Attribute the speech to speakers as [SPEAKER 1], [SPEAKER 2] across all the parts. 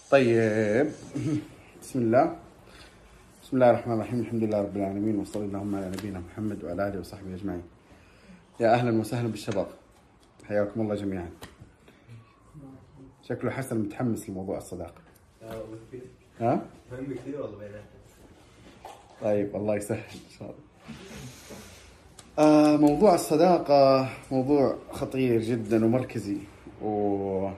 [SPEAKER 1] طيب. بسم الله الرحمن الرحيم. الحمد لله رب العالمين، وصلى اللهم على نبينا محمد وعلى اله وصحبه اجمعين. يا اهلا وسهلا بالشباب، حياكم الله جميعا. شكله حسن متحمس لموضوع الصداقه. ها؟
[SPEAKER 2] مهم كثير والله بيناتنا.
[SPEAKER 1] طيب الله يسهل ان شاء الله. موضوع الصداقه موضوع خطير جدا ومركزي، وموضوع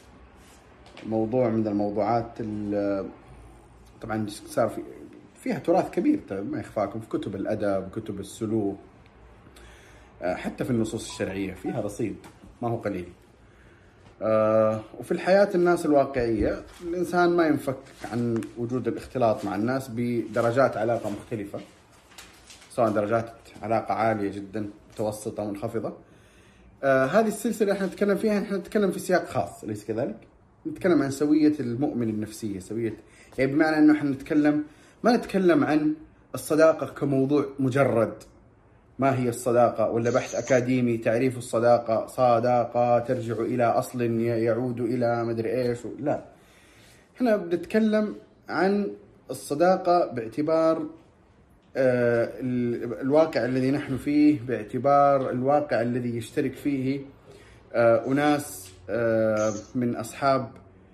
[SPEAKER 1] من الموضوعات طبعا صار فيها تراث كبير ما يخفاكم، في كتب الادب، كتب السلوك، حتى في النصوص الشرعيه فيها رصيد ما هو قليل. وفي الحياه الناس الواقعيه الانسان ما ينفك عن وجود الاختلاط مع الناس بدرجات علاقه مختلفه، سواء درجات علاقه عاليه جدا، متوسطه، منخفضه. هذه السلسله احنا نتكلم فيها، احنا نتكلم في سياق خاص، اليس كذلك؟ نتكلم عن سويه المؤمن النفسيه، سويه يعني بمعنى انه احنا ما نتكلم عن الصداقه كموضوع مجرد ما هي الصداقه، ولا بحث اكاديمي تعريف الصداقه، صداقه ترجع الى اصل يعود الى مدري ايش، لا. احنا بنتكلم عن الصداقه باعتبار الواقع الذي نحن فيه، باعتبار الواقع الذي يشترك فيه أناس من أصحاب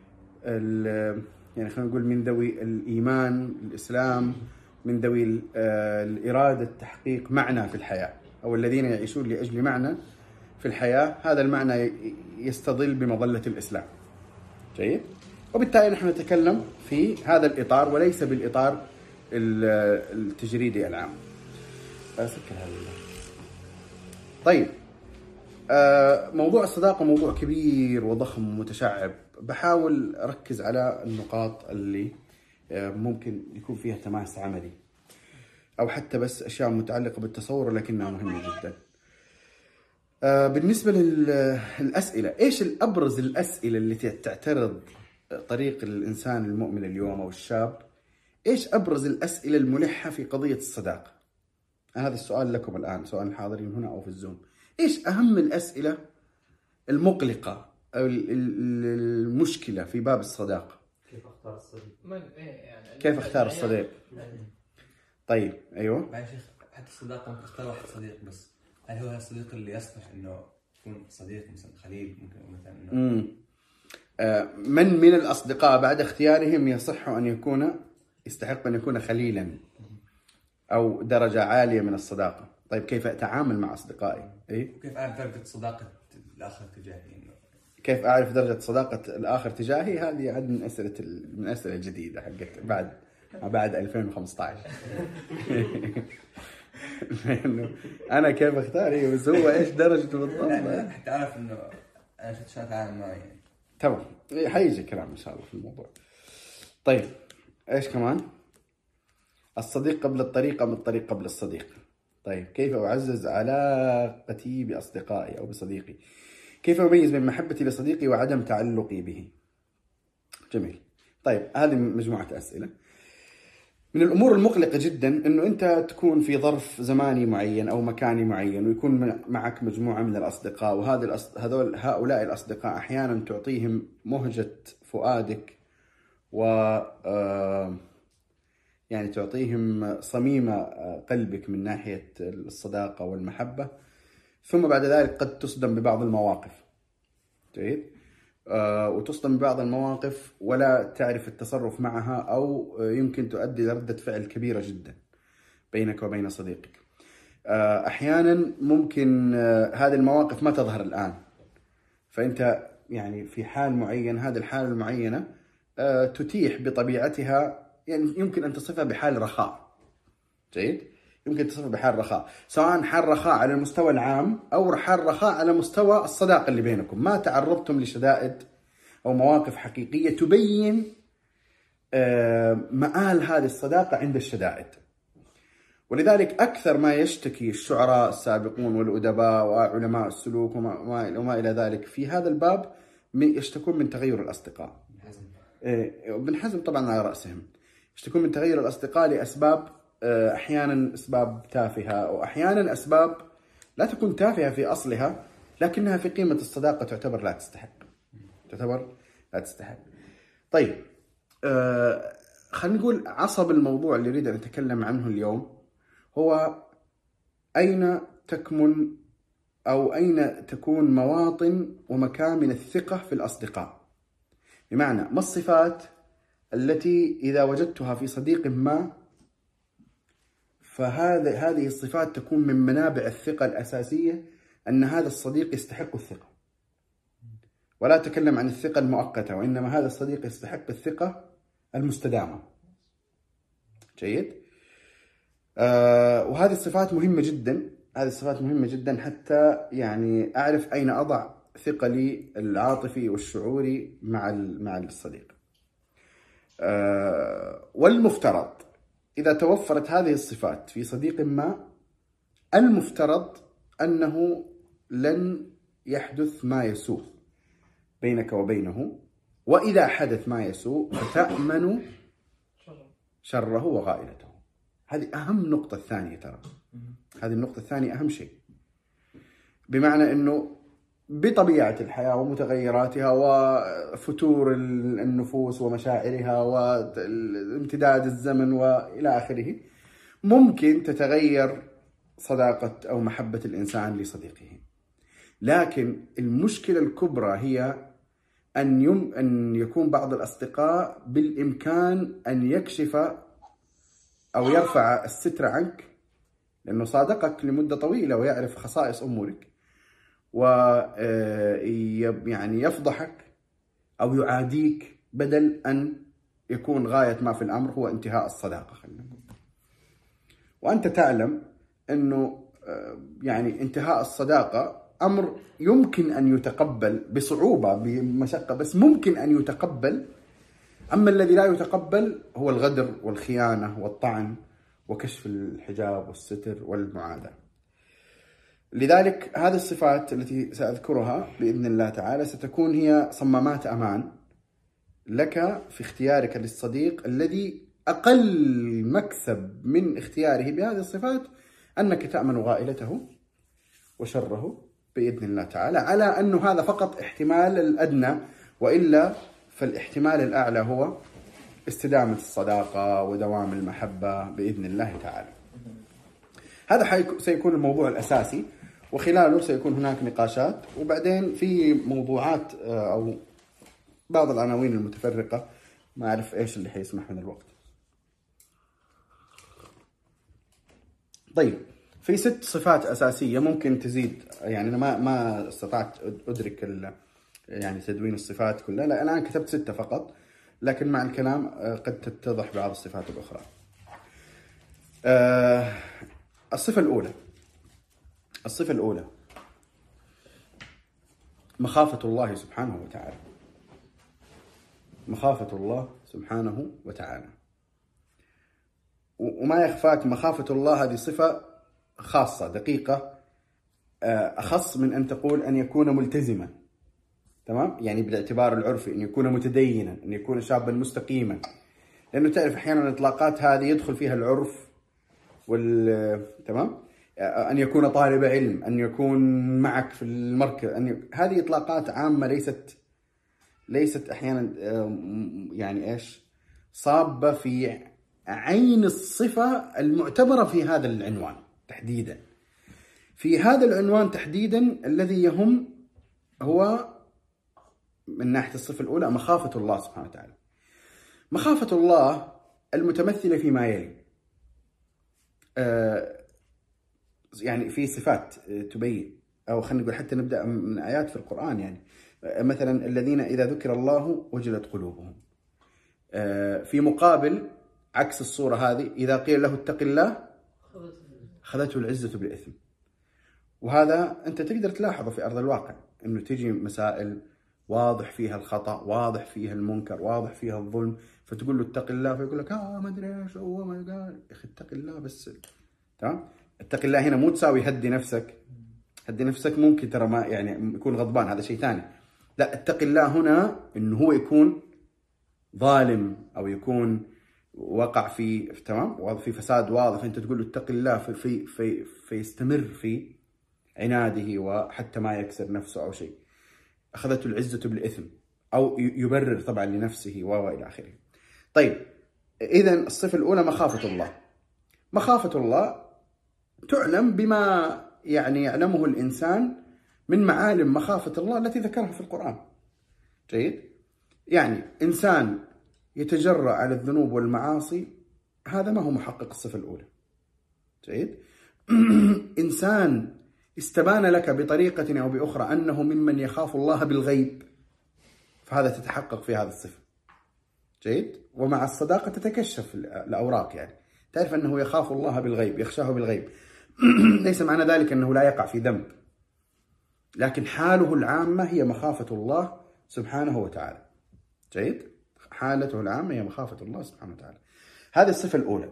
[SPEAKER 1] يعني خلينا نقول من ذوي الإيمان، الإسلام، من ذوي الإرادة تحقيق معنى في الحياة، أو الذين يعيشون لأجل معنى في الحياة. هذا المعنى يستظل بمظلة الإسلام. جيد؟ وبالتالي نحن نتكلم في هذا الإطار وليس بالإطار التجريدي العام. سكر هذا. طيب، موضوع الصداقة موضوع كبير وضخم ومتشعب. بحاول أركز على النقاط اللي ممكن يكون فيها تماس عملي، أو حتى بس أشياء متعلقة بالتصور لكنها مهمة جدا. بالنسبة للأسئلة، إيش الأبرز الأسئلة اللي تعترض طريق الإنسان المؤمن اليوم أو الشاب؟ إيش أبرز الأسئلة الملحة في قضية الصداقة؟ هذا السؤال لكم الآن، سواء الحاضرين هنا أو في الزوم. إيش أهم الأسئلة المقلقة أو المشكلة في باب الصداقة؟
[SPEAKER 2] كيف أختار الصديق؟
[SPEAKER 1] كيف أختار الصديق؟ طيب، أيوه.
[SPEAKER 2] بعد شيخ، حتى الصداقة ممكن تختار واحد صديق بس، هل هو الصديق اللي يصلح إنه يكون صديق، مثلا خليل، ممكن مثلا إنه
[SPEAKER 1] من الأصدقاء بعد اختيارهم يصح أن يستحق أن يكون خليلا أو درجة عالية من الصداقة. طيب كيف أتعامل مع أصدقائي؟
[SPEAKER 2] وكيف أعرف درجة صداقة الآخر تجاهي؟
[SPEAKER 1] كيف أعرف درجة صداقة الآخر تجاهي؟ هذه عاد من الأسئلة الجديدة حقت بعد 2015. أنا كيف أختار؟ بس هو إيش درجته بالضبط؟
[SPEAKER 2] حتى أعرف إنه أنا شو أتعامل معه يعني.
[SPEAKER 1] تمام، حيجي كلام إن شاء الله في الموضوع. طيب، إيش كمان؟ الصديق قبل الطريق أم الطريق قبل الصديق؟ طيب، كيف أعزز علاقتي بأصدقائي أو بصديقي؟ كيف أميز بين محبتي لصديقي وعدم تعلقي به؟ جميل. طيب، هذه مجموعة أسئلة. من الأمور المقلقة جدا أنه أنت تكون في ظرف زماني معين أو مكاني معين، ويكون معك مجموعة من الأصدقاء، هؤلاء الأصدقاء أحيانا تعطيهم مهجة فؤادك و يعني تعطيهم صميم قلبك من ناحية الصداقة والمحبة، ثم بعد ذلك قد تصدم ببعض المواقف. جيد؟ وتصدم ببعض المواقف ولا تعرف التصرف معها، أو يمكن تؤدي لردة فعل كبيرة جدا بينك وبين صديقك. أحيانا ممكن هذه المواقف ما تظهر الآن، فأنت يعني في حال معين، هذه الحالة المعينة تتيح بطبيعتها، يعني يمكن أن تصفها بحال رخاء. جيد؟ يمكن تصفها بحال رخاء، سواء حال رخاء على المستوى العام أو حال رخاء على مستوى الصداقة اللي بينكم. ما تعرضتم لشدائد أو مواقف حقيقية تبين مآل هذه الصداقة عند الشدائد. ولذلك أكثر ما يشتكي الشعراء السابقون والأدباء وعلماء السلوك وما إلى ذلك في هذا الباب يشتكون من تغير الأصدقاء. ابن حزم طبعا على رأسهم. يشتكون من تغير الأصدقاء لأسباب أحيانا أسباب تافهة، وأحيانا أسباب لا تكون تافهة في أصلها، لكنها في قيمة الصداقة تعتبر لا تستحق. طيب، خلينا نقول عصب الموضوع اللي أريد أن أتكلم عنه اليوم هو أين تكمن أو أين تكون مواطن ومكامن الثقة في الأصدقاء. بمعنى ما الصفات التي إذا وجدتها في صديق ما هذه الصفات تكون من منابع الثقة الأساسية، أن هذا الصديق يستحق الثقة. ولا أتكلم عن الثقة المؤقتة، وإنما هذا الصديق يستحق الثقة المستدامة. جيد؟ وهذه الصفات مهمة جدا، هذه الصفات مهمة جدا حتى يعني أعرف أين أضع ثقلي العاطفي والشعوري مع الصديق. والمفترض إذا توفرت هذه الصفات في صديق ما، المفترض أنه لن يحدث ما يسوء بينك وبينه، وإذا حدث ما يسوء فتأمن شره وغائلته. هذه أهم نقطة الثانية، ترى هذه النقطة الثانية أهم شيء. بمعنى أنه بطبيعة الحياة ومتغيراتها وفتور النفوس ومشاعرها وامتداد الزمن وإلى آخره، ممكن تتغير صداقة أو محبة الإنسان لصديقه. لكن المشكلة الكبرى هي أن يكون بعض الأصدقاء بالإمكان أن يكشف أو يرفع الستر عنك، لأنه صادقك لمدة طويلة ويعرف خصائص أمورك، ويعني يفضحك أو يعاديك، بدل أن يكون غاية ما في الأمر هو انتهاء الصداقة. خلينا نقول وأنت تعلم أنه يعني انتهاء الصداقة أمر يمكن أن يتقبل بصعوبة بمشقة، بس ممكن أن يتقبل. أما الذي لا يتقبل هو الغدر والخيانة والطعن وكشف الحجاب والستر والمعاداة. لذلك هذه الصفات التي سأذكرها بإذن الله تعالى ستكون هي صمامات أمان لك في اختيارك للصديق، الذي أقل مكسب من اختياره بهذه الصفات أنك تأمن غائلته وشره بإذن الله تعالى، على أنه هذا فقط احتمال الأدنى، وإلا فالاحتمال الأعلى هو استدامة الصداقة ودوام المحبة بإذن الله تعالى. هذا سيكون الموضوع الأساسي، وخلاله سيكون هناك نقاشات، وبعدين في موضوعات أو بعض العناوين المتفرقة، ما أعرف إيش اللي حيسمح من الوقت. طيب، في 6 صفات أساسية، ممكن تزيد، يعني أنا ما استطعت أدرك يعني تدوين الصفات كلها، لا أنا كتبت 6 فقط، لكن مع الكلام قد تتضح بعض الصفات الأخرى. الصفة الأولى مخافة الله سبحانه وتعالى. مخافة الله سبحانه وتعالى، وما يخفاك مخافة الله هذه صفة خاصة دقيقة، أخص من أن تقول أن يكون ملتزما، تمام؟ يعني بالاعتبار العرفي أن يكون متدينا، أن يكون شابا مستقيما، لأنه تعرف أحيانا الإطلاقات هذه يدخل فيها العرف تمام؟ أن يكون طالب علم، أن يكون معك في المركز، هذه إطلاقات عامة ليست أحيانا يعني إيش صابة في عين الصفة المعتبرة في هذا العنوان تحديدا. في هذا العنوان تحديدا الذي يهم هو من ناحية الصفة الأولى مخافة الله سبحانه وتعالى. مخافة الله المتمثلة فيما يلي، يعني في صفات تبين، أو خلينا نقول حتى نبدأ من آيات في القرآن، يعني مثلا الذين إذا ذكر الله وجلت قلوبهم. في مقابل عكس الصورة هذه، إذا قيل له اتق الله أخذته العزة بالإثم. وهذا أنت تقدر تلاحظه في أرض الواقع، إنه تجي مسائل واضح فيها الخطأ، واضح فيها المنكر، واضح فيها الظلم، فتقول له اتق الله، فيقول لك ما أدري إيش هو، ما قال يا أخي اتق الله بس. تمام؟ اتق الله هنا مو تساوي هدي نفسك. هدي نفسك ممكن ترى ما يعني يكون غضبان، هذا شيء ثاني. لا، اتق الله هنا إنه هو يكون ظالم أو يكون وقع في تمام في فساد واضح، فأنت تقول له اتق الله فيستمر في عناده وحتى ما يكسر نفسه أو شيء. أخذته العزة بالإثم، أو يبرر طبعا لنفسه وإلى آخره. طيب إذا الصفة الأولى مخافة الله. مخافة الله تعلم بما يعني يعلمه الإنسان من معالم مخافة الله التي ذكرها في القرآن. جيد؟ يعني إنسان يتجرأ على الذنوب والمعاصي، هذا ما هو محقق الصفة الأولى. جيد؟ إنسان استبان لك بطريقة أو بأخرى أنه ممن يخاف الله بالغيب، فهذا تتحقق في هذا الصفة. جيد؟ ومع الصداقة تتكشف الأوراق، يعني تعرف أنه يخاف الله بالغيب، يخشاه بالغيب. ليس معنى ذلك أنه لا يقع في ذنب، لكن حاله العامة هي مخافة الله سبحانه وتعالى. جيد؟ حالته العامة هي مخافة الله سبحانه وتعالى. هذه الصفة الأولى.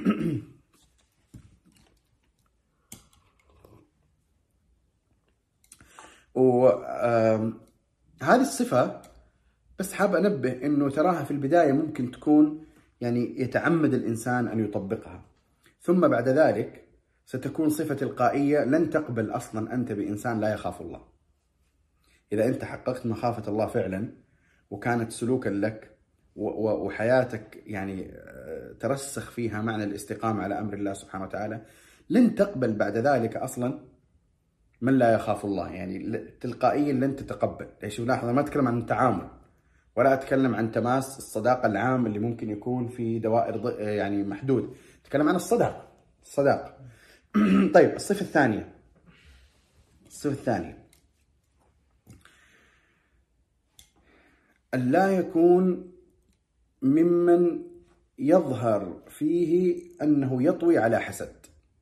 [SPEAKER 1] وهذه الصفة بس حاب أنبه أنه تراها في البداية ممكن تكون يعني يتعمد الإنسان أن يطبقها، ثم بعد ذلك ستكون صفة تلقائية، لن تقبل أصلا أنت بإنسان لا يخاف الله. إذا أنت حققت مخافة الله فعلا وكانت سلوكا لك وحياتك يعني ترسخ فيها معنى الاستقامة على أمر الله سبحانه وتعالى، لن تقبل بعد ذلك أصلا من لا يخاف الله، يعني تلقائيا لن تتقبل. ليش؟ لاحظ ما أتكلم عن التعامل ولا أتكلم عن تماس الصداقة العام اللي ممكن يكون في دوائر يعني محدود، أتكلم عن الصداقة. طيب الصفة الثانية. أن لا يكون ممن يظهر فيه أنه يطوي على حسد،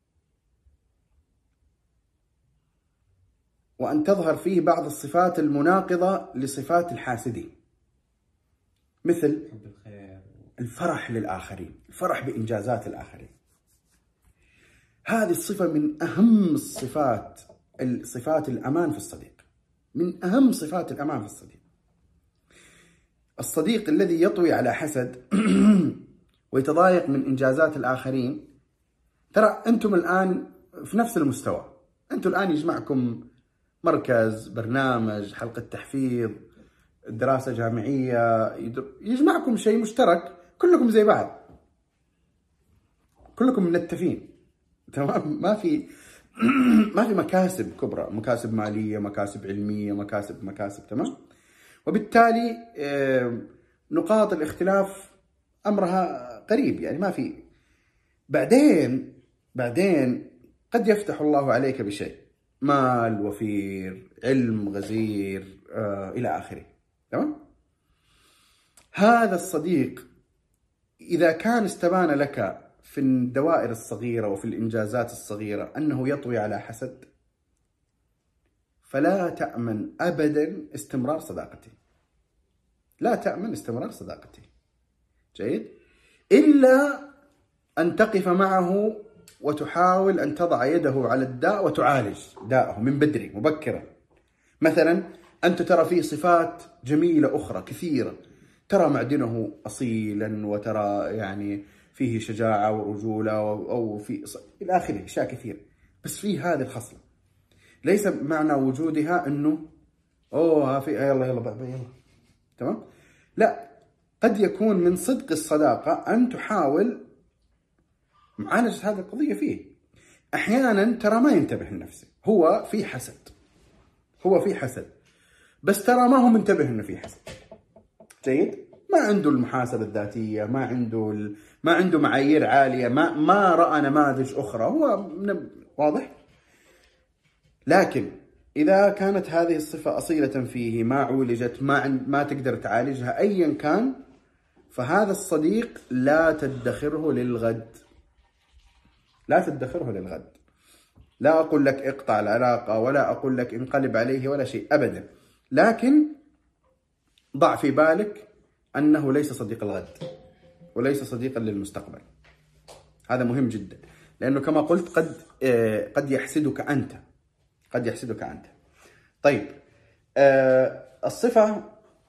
[SPEAKER 1] وأن تظهر فيه بعض الصفات المناقضة لصفات الحاسدين، مثل الفرح للآخرين، الفرح بإنجازات الآخرين. هذه الصفة من أهم صفات الأمان في الصديق، من أهم صفات الأمان في الصديق. الصديق الذي يطوي على حسد ويتضايق من إنجازات الآخرين، ترى أنتم الآن في نفس المستوى، أنتم الآن يجمعكم مركز، برنامج، حلقة تحفيظ، دراسة جامعية، يجمعكم شيء مشترك، كلكم زي بعض، كلكم منتفين، تمام؟ ما في مكاسب كبرى، مكاسب مالية، مكاسب علمية، مكاسب، تمام؟ وبالتالي نقاط الاختلاف أمرها قريب، يعني ما في. بعدين قد يفتح الله عليك بشيء، مال وفير، علم غزير، إلى آخره، تمام؟ هذا الصديق إذا كان استبان لك في الدوائر الصغيرة وفي الإنجازات الصغيرة أنه يطوي على حسد، فلا تأمن أبدا استمرار صداقته، لا تأمن استمرار صداقته. جيد؟ إلا أن تقف معه وتحاول أن تضع يده على الداء وتعالج داءه من بدري مبكرا. مثلا أنت ترى فيه صفات جميلة أخرى كثيرة، ترى معدنه أصيلا، وترى يعني فيه شجاعة ورجولة أو في إلى آخره، أشياء كثير، بس فيه هذه الخصلة. ليس معنى وجودها أنه في يلا تمام؟ لا، قد يكون من صدق الصداقة أن تحاول معالجة هذه القضية فيه. أحيانا ترى ما ينتبه لنفسه، هو في حسد، بس ترى ما هو منتبه أنه في حسد. جيد؟ ما عنده المحاسبة الذاتية، ما عنده معايير عالية، ما رأى نماذج أخرى، هو واضح. لكن إذا كانت هذه الصفة أصيلة فيه، ما عولجت، ما تقدر تعالجها أيا كان، فهذا الصديق لا تدخره للغد. لا أقول لك اقطع العلاقة، ولا أقول لك انقلب عليه، ولا شيء أبدا، لكن ضع في بالك أنه ليس صديق الغد وليس صديقا للمستقبل. هذا مهم جدا، لأنه كما قلت قد يحسدك أنت. طيب الصفة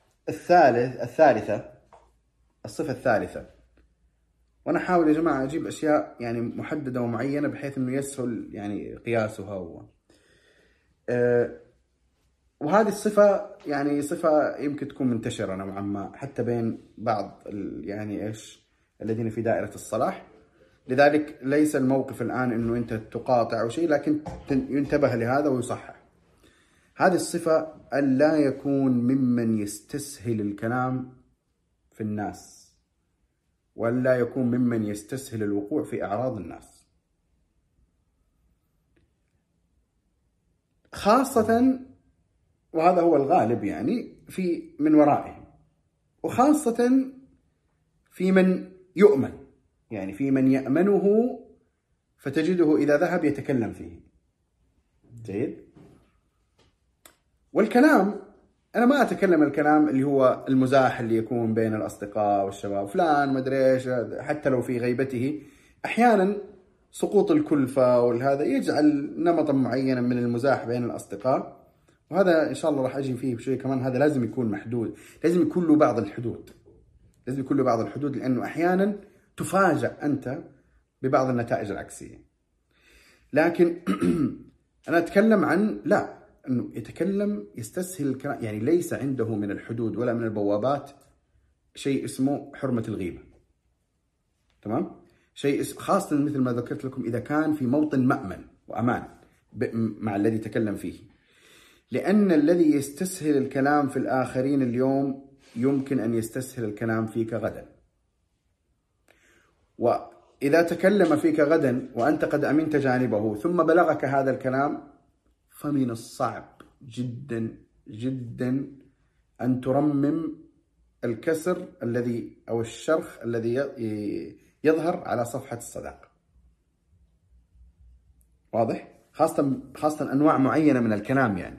[SPEAKER 1] الثالثة، وأنا أحاول يا جماعة أجيب أشياء يعني محددة ومعينة بحيث أنه يسهل يعني قياسها. وهذه الصفة يعني صفة يمكن تكون منتشرة نوعا ما حتى بين بعض يعني إيش الذين في دائرة الصلاح. لذلك ليس الموقف الآن إنه أنت تقاطع أو شيء، لكن ينتبه لهذا ويصحح. هذه الصفة أن لا يكون ممن يستسهل الكلام في الناس، ولا يكون ممن يستسهل الوقوع في أعراض الناس، خاصة، وهذا هو الغالب يعني في من ورائهم، وخاصة في من يؤمن، يعني في من يأمنه فتجده إذا ذهب يتكلم فيه. جيد. والكلام، أنا ما أتكلم الكلام اللي هو المزاح اللي يكون بين الأصدقاء والشباب، فلان مدري إيش، حتى لو في غيبته أحيانا سقوط الكلفة والهذا يجعل نمطا معينا من المزاح بين الأصدقاء، وهذا إن شاء الله راح أجي فيه بشيء كمان. هذا لازم يكون محدود، لازم يكون له بعض الحدود، لازم يكون له بعض الحدود، لأنه أحيانا تفاجأ أنت ببعض النتائج العكسية. لكن أنا أتكلم عن لا، أنه يتكلم يستسهل الكلام، يعني ليس عنده من الحدود ولا من البوابات شيء اسمه حرمة الغيبة. تمام؟ شيء خاصة مثل ما ذكرت لكم إذا كان في موطن مأمن وأمان مع الذي تكلم فيه، لأن الذي يستسهل الكلام في الآخرين اليوم يمكن أن يستسهل الكلام فيك غدا. وإذا تكلم فيك غدا وأنت قد أمنت جانبه ثم بلغك هذا الكلام، فمن الصعب جدا جدا أن ترمم الكسر الذي أو الشرخ الذي يظهر على صفحة الصداقة. واضح؟ خاصة أنواع معينة من الكلام يعني.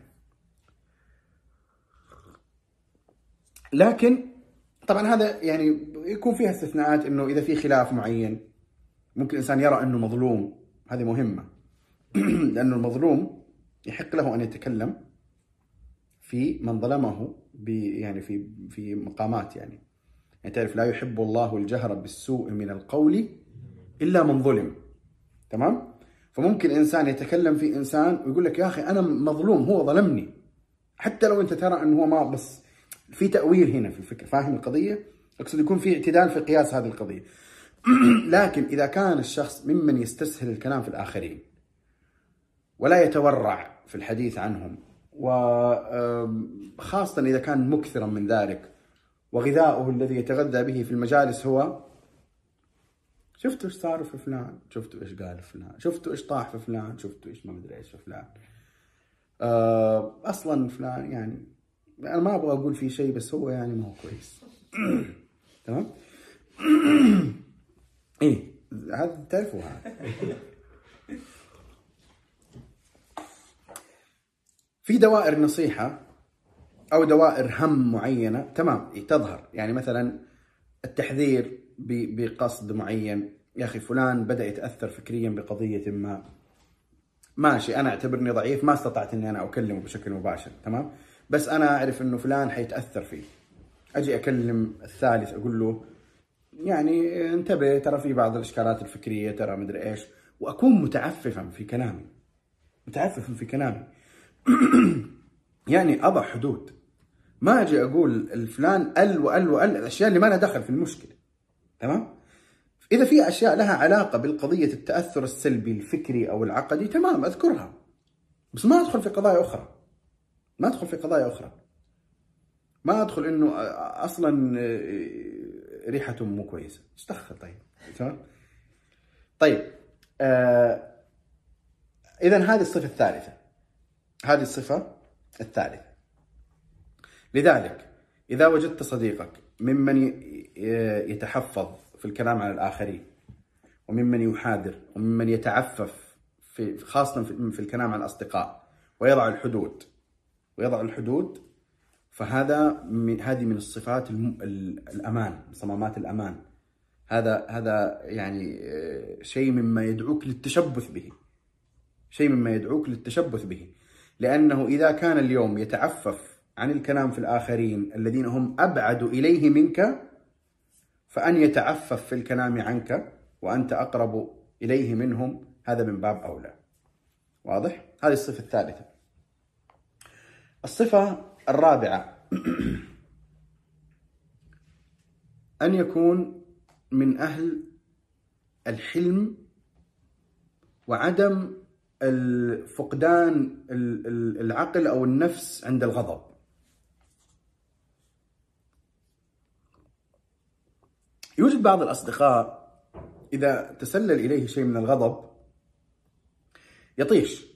[SPEAKER 1] لكن طبعا هذا يعني يكون فيها استثناءات، إنه إذا في خلاف معين ممكن الإنسان يرى أنه مظلوم، هذه مهمة لأنه المظلوم يحق له أن يتكلم في من ظلمه يعني في مقامات يعني تعرف لا يحب الله الجهر بالسوء من القول إلا من ظلم. تمام؟ فممكن إنسان يتكلم في إنسان ويقول لك يا أخي أنا مظلوم، هو ظلمني، حتى لو أنت ترى أنه هو ما، بس في تأويل هنا في الفكر. فاهم القضية؟ أقصد يكون في اعتدال في قياس هذه القضية. لكن إذا كان الشخص ممن يستسهل الكلام في الآخرين ولا يتورع في الحديث عنهم، وخاصة إذا كان مكثرا من ذلك، وغذاؤه الذي يتغذى به في المجالس هو شفتوا إيش صار في فلان، شفتوا إيش قال فلان، شفتوا إيش طاح في فلان، شفتوا إيش ما مدري إيش في فلان، أصلا فلان يعني أنا ما أبغى أقول فيه شيء بس هو يعني ما هو كويس. تمام؟ إيه هذا تعرفوا هذا. في دوائر نصيحة أو دوائر هم معينة تمام تظهر، يعني مثلا التحذير بقصد معين. يا أخي فلان بدأ يتأثر فكريا بقضية ما، ماشي أنا أعتبرني ضعيف ما استطعت أني أنا أكلمه بشكل مباشر، تمام، بس أنا أعرف أنه فلان حيتأثر فيه، أجي أكلم الثالث أقول له يعني انتبه ترى في بعض الإشكالات الفكرية ترى مدري إيش، وأكون متعففا في كلامي، متعففا في كلامي. يعني أضع حدود، ما أجي أقول الفلان وأل الأشياء اللي ما لها دخل في المشكلة. تمام؟ إذا في أشياء لها علاقة بالقضية التأثر السلبي الفكري أو العقدي تمام أذكرها، بس ما أدخل في قضايا أخرى، ما أدخل في قضايا أخرى، ما أدخل إنه أصلا ريحته مو كويسة، إيش دخل؟ طيب تمام؟ طيب إذن هذه الصفة الثالثة، هذه الصفة الثالثة. لذلك إذا وجدت صديقك ممن يتحفظ في الكلام على الآخرين، وممن يحاذر، وممن يتعفف خاصة في الكلام على الأصدقاء، ويضع الحدود، هذه من الصفات الأمان، صمامات الأمان. هذا يعني شيء مما يدعوك للتشبث به، لأنه إذا كان اليوم يتعفف عن الكلام في الآخرين الذين هم أبعد إليه منك، فأن يتعفف في الكلام عنك وأنت أقرب إليه منهم، هذا من باب أولى. واضح؟ هذه الصفة الثالثة. الصفة الرابعة أن يكون من أهل الحلم وعدم فقدان العقل أو النفس عند الغضب. يوجد بعض الأصدقاء إذا تسلل إليه شيء من الغضب يطيش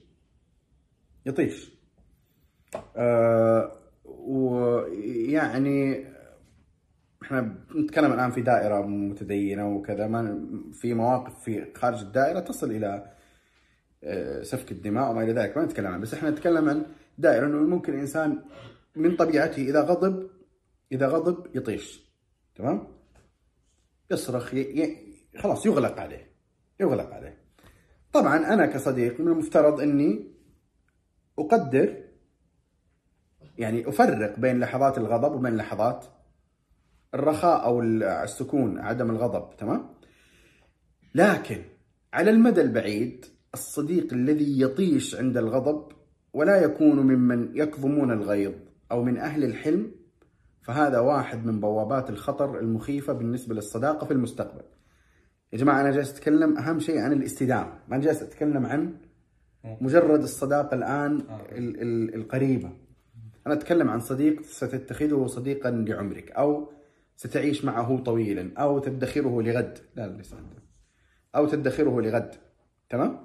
[SPEAKER 1] ويعني احنا نتكلم الآن في دائرة متدينة وكذا، ما في مواقف في خارج الدائرة تصل إلى سفك الدماء وما إلى ذلك، ما نتكلم عنه، بس احنا نتكلم عن دائرة انه ممكن الإنسان من طبيعته إذا غضب يطيش، تمام؟ يصرخ، خلاص يغلق عليه. طبعا أنا كصديق من المفترض أني أقدر، يعني أفرق بين لحظات الغضب وبين لحظات الرخاء أو السكون، عدم الغضب، تمام؟ لكن على المدى البعيد الصديق الذي يطيش عند الغضب ولا يكون ممن يكظمون الغيظ أو من أهل الحلم، فهذا واحد من بوابات الخطر المخيفة بالنسبة للصداقة في المستقبل. يا جماعة أنا جالس أتكلم أهم شيء عن الاستدامة، ما جالس أتكلم عن مجرد الصداقة الآن القريبة. أنا أتكلم عن صديق ستتخذه صديقا لعمرك، أو ستعيش معه طويلا، أو تدخره لغد، أو تدخره لغد، تمام؟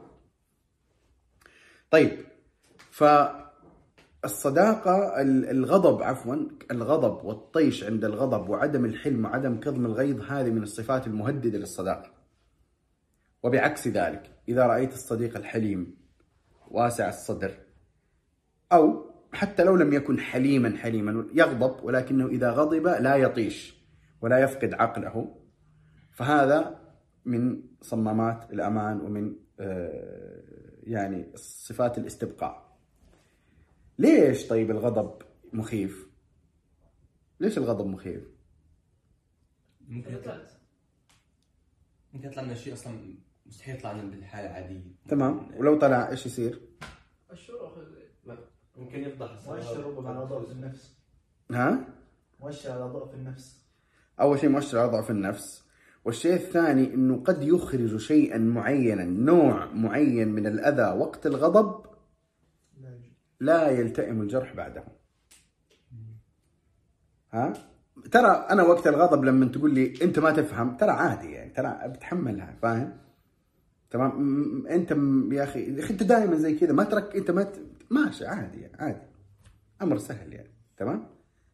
[SPEAKER 1] طيب، فالصداقة الغضب والطيش عند الغضب وعدم الحلم وعدم كظم الغيظ هذه من الصفات المهددة للصداقة. وبعكس ذلك إذا رأيت الصديق الحليم واسع الصدر، أو حتى لو لم يكن حليما يغضب، ولكنه إذا غضب لا يطيش ولا يفقد عقله، فهذا من صمامات الأمان ومن يعني صفات الاستبقاء. ليش طيب الغضب مخيف؟ ليش الغضب مخيف؟
[SPEAKER 2] ممكن يطلع من الشيء أصلا مستحيل يطلع من الحالة عادية.
[SPEAKER 1] تمام، ولو طلع إيش يصير؟
[SPEAKER 3] ممكن يفضح
[SPEAKER 4] مؤشر ربما على ضعف النفس.
[SPEAKER 1] مؤشر
[SPEAKER 4] على ضعف النفس.
[SPEAKER 1] أول شيء مؤشر على ضعف النفس، والشيء الثاني إنه قد يخرج شيئا معينا، نوع معين من الأذى وقت الغضب لا يلتئم الجرح بعده. ترى أنا وقت الغضب لما تقول لي أنت ما تفهم، ترى عادي، يعني ترى بتحملها، فاهم؟ تمام؟ أنت يا أخي أنت دائما زي كذا، ما ترك أنت ماشي عادي، أمر سهل يعني، تمام؟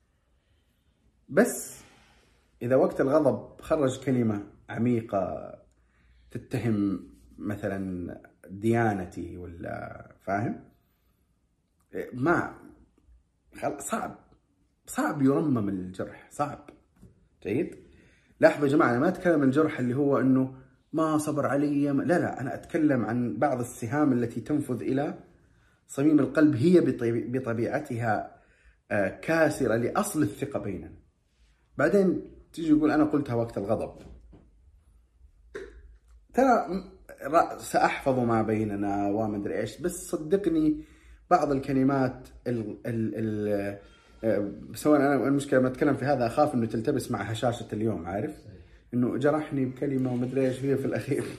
[SPEAKER 1] بس إذا وقت الغضب خرج كلمة عميقة تتهم مثلا ديانتي ولا، فاهم؟ ما صعب يرمم الجرح، صعب. جيد؟ لاحظوا يا جماعة، أنا ما أتكلم عن الجرح اللي هو إنه ما صبر علي، لا، أنا أتكلم عن بعض السهام التي تنفذ إلى صميم القلب، هي بطبيعتها كاسرة لأصل الثقة بيننا. بعدين تيجي يقول أنا قلتها وقت الغضب، ترى سأحفظ ما بيننا وما أدري إيش، بس صدقني بعض الكلمات سواء أنا المشكلة لما أتكلم في هذا أخاف إنه تلتبس مع هشاشة اليوم، عارف؟ إنه جرحني بكلمة وما أدري إيش، هي في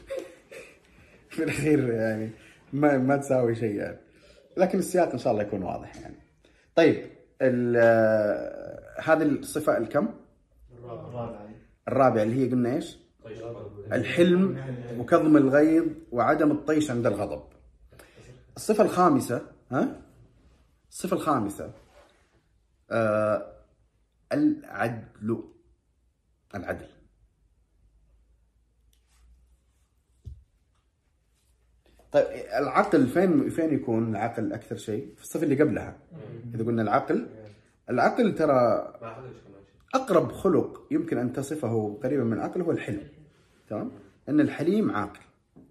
[SPEAKER 1] الأخير يعني ما تساوي شيء يعني. لكن السياق إن شاء الله يكون واضح يعني. طيب هذه الصفة الكم؟ الرابعة اللي هي قلنا إيش؟ الحلم وكظم الغيظ وعدم الطيش عند الغضب. الصفة الخامسة العدل. طيب العقل فين يكون العقل أكثر شيء؟ في الصفة اللي قبلها. إذا قلنا العقل ترى أقرب خلق يمكن أن تصفه قريبا من العقل هو الحلم، تمام؟ أن الحليم عاقل.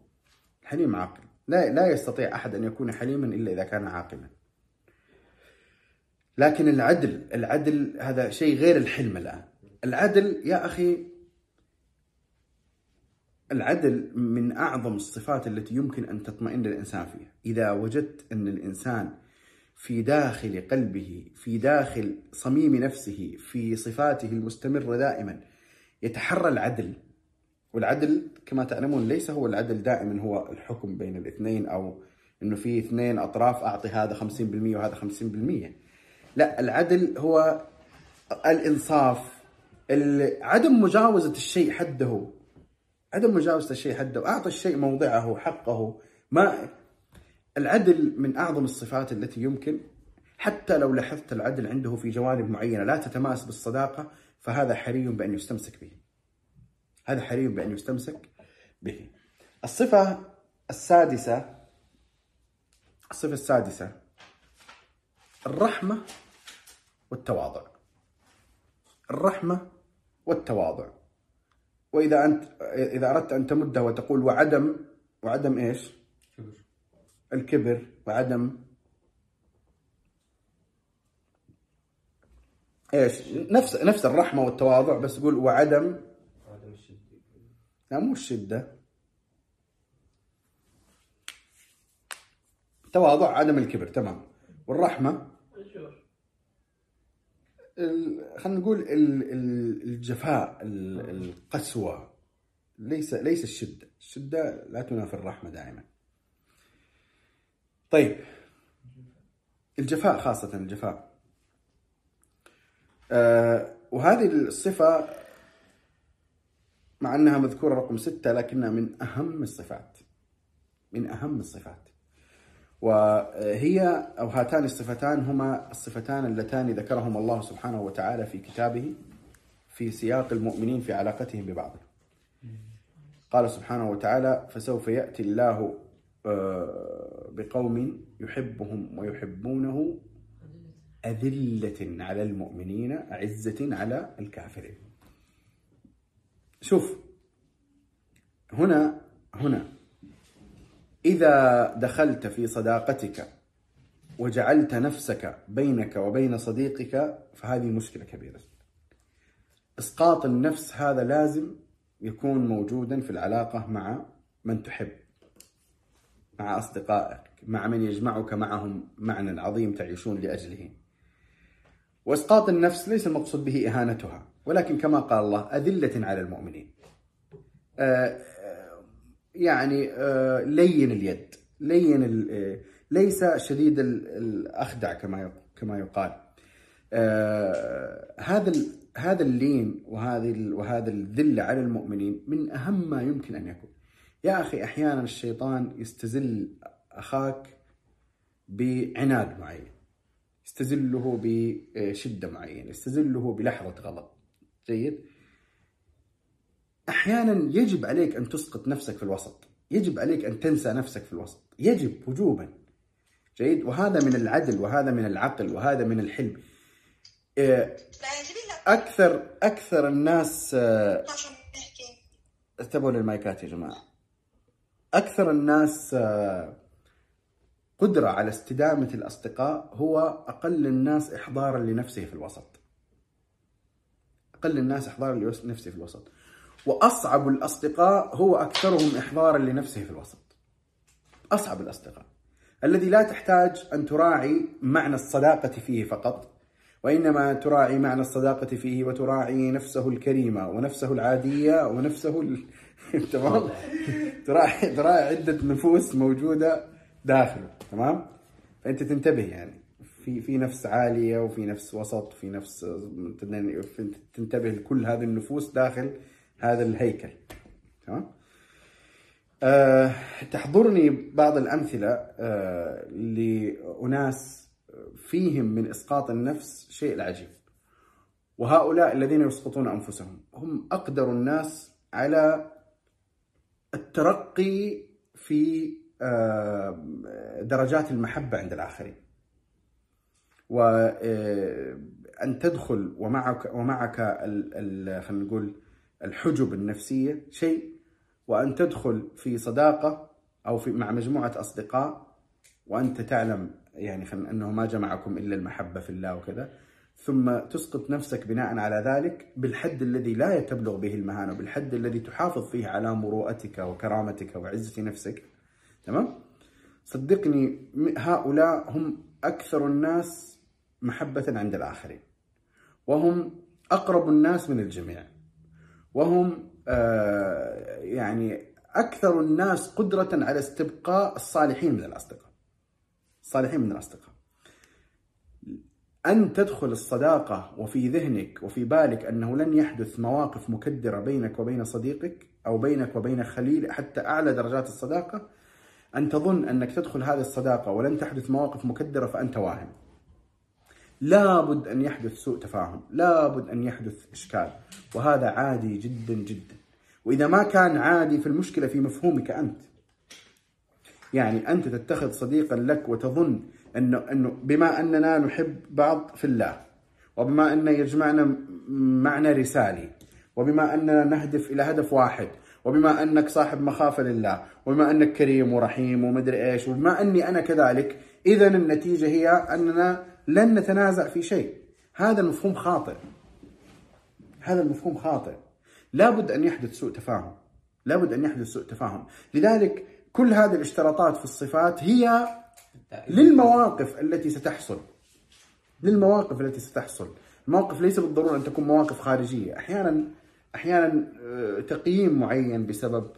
[SPEAKER 1] لا يستطيع أحد أن يكون حليما إلا إذا كان عاقلا. لكن العدل هذا شيء غير الحلم الآن. العدل يا أخي، العدل من أعظم الصفات التي يمكن أن تطمئن الإنسان فيها. إذا وجدت أن الإنسان في داخل قلبه، في داخل صميم نفسه، في صفاته المستمرة دائما يتحرى العدل. والعدل كما تعلمون ليس هو العدل دائما هو الحكم بين الاثنين، أو أنه في اثنين أطراف أعطي هذا 50% وهذا 50%. لا، العدل هو الإنصاف، عدم مجاوزة الشيء حده، عدم مجاوزة الشيء حده، أعطى الشيء موضعه حقه. ما العدل من أعظم الصفات التي يمكن، حتى لو لاحظت العدل عنده في جوانب معينة لا تتماس بالصداقة، فهذا حري بأن يستمسك به، هذا حري بأن يستمسك به. الصفة السادسة الرحمة والتواضع. الرحمة والتواضع. إذا أردت أن تمده وتقول وعدم إيش؟ الكبر، وعدم إيش؟ نفس الرحمة والتواضع، بس قول وعدم
[SPEAKER 2] الشدة.
[SPEAKER 1] لا، مو الشدة. تواضع، عدم الكبر، تمام. والرحمة خلينا نقول الجفاء، القسوة، ليس الشدة. الشدة لا تنافي الرحمة دائما. طيب، الجفاء، خاصة الجفاء، وهذه الصفة مع أنها مذكورة رقم 6 لكنها من أهم الصفات، من أهم الصفات. وهي أو هاتان الصفتان هما الصفتان اللتان ذكرهما الله سبحانه وتعالى في كتابه في سياق المؤمنين في علاقتهم ببعض. قال سبحانه وتعالى: فسوف يأتي الله بقوم يحبهم ويحبونه أذلة على المؤمنين أعزة على الكافرين. شوف هنا إذا دخلت في صداقتك وجعلت نفسك بينك وبين صديقك فهذه مشكلة كبيرة. إسقاط النفس هذا لازم يكون موجودا في العلاقة مع من تحب، مع أصدقائك، مع من يجمعك معهم معنى عظيم تعيشون لأجله. وإسقاط النفس ليس المقصود به إهانتها، ولكن كما قال الله: أذلة على المؤمنين. يعني لين اليد، ليس شديد الأخدع كما يقال. هذا اللين وهذا الذل على المؤمنين من أهم ما يمكن أن يكون. يا أخي، أحيانا الشيطان يستزل أخاك بعناد معين، يستزله بشدة معينة، يستزله بلحظة غضب. جيد؟ أحيانا يجب عليك أن تسقط نفسك في الوسط، يجب عليك أن تنسى نفسك في الوسط، يجب وجوبا. جيد؟ وهذا من العدل، وهذا من العقل، وهذا من الحلم. أكثر الناس استبوا للمايكات يا جماعة. أكثر الناس قدرة على استدامة الأصدقاء هو أقل الناس إحضارا لنفسه في الوسط. أقل الناس إحضارا لنفسه في الوسط. وأصعب الأصدقاء هو أكثرهم إحضارا لنفسه في الوسط. أصعب الأصدقاء الذي لا تحتاج أن تراعي معنى الصداقة فيه فقط، وإنما تراعي معنى الصداقة فيه وتراعي نفسه الكريمة ونفسه العادية ونفسه تمام. تراعي عدة نفوس موجودة داخله، تمام. فأنت تنتبه، يعني في نفس عالية وفي نفس وسط وفي نفس، تنتبه لكل هذه النفوس داخل هذا الهيكل، تمام. تحضرني بعض الأمثلة لأناس فيهم من إسقاط النفس شيء العجيب. وهؤلاء الذين يسقطون أنفسهم هم أقدر الناس على الترقي في درجات المحبة عند الآخرين، وأن تدخل ومعك خلينا نقول الحجب النفسية شيء، وأن تدخل في صداقة أو مع مجموعة أصدقاء وأنت تعلم يعني أنه ما جمعكم إلا المحبة في الله وكذا، ثم تسقط نفسك بناء على ذلك بالحد الذي لا تبلغ به المهانة، وبالحد الذي تحافظ فيه على مروءتك وكرامتك وعزة نفسك، تمام. صدقني هؤلاء هم أكثر الناس محبة عند الآخرين، وهم أقرب الناس من الجميع، وهم يعني أكثر الناس قدرة على استبقاء الصالحين من الأصدقاء. الصالحين من الأصدقاء. أن تدخل الصداقة وفي ذهنك وفي بالك أنه لن يحدث مواقف مكدرة بينك وبين صديقك أو بينك وبين خليل حتى أعلى درجات الصداقة، أن تظن أنك تدخل هذه الصداقة ولن تحدث مواقف مكدرة، فأنت واهم. لابد أن يحدث سوء تفاهم، لابد أن يحدث إشكال، وهذا عادي جدا جدا. وإذا ما كان عادي فالمشكلة في مفهومك أنت. يعني أنت تتخذ صديقا لك وتظن أنه بما أننا نحب بعض في الله، وبما أن يجمعنا معنى رسالي، وبما أننا نهدف إلى هدف واحد، وبما أنك صاحب مخافة لله، وبما أنك كريم ورحيم ومدري إيش، وبما أني أنا كذلك، إذن النتيجة هي أننا لن نتنازع في شيء. هذا المفهوم خاطئ. هذا المفهوم خاطئ. لابد أن يحدث سوء تفاهم. لابد أن يحدث سوء تفاهم. لذلك كل هذه الاشتراطات في الصفات هي للمواقف التي ستحصل. للمواقف التي ستحصل. المواقف ليس بالضرورة أن تكون مواقف خارجية. أحيانا تقييم معين بسبب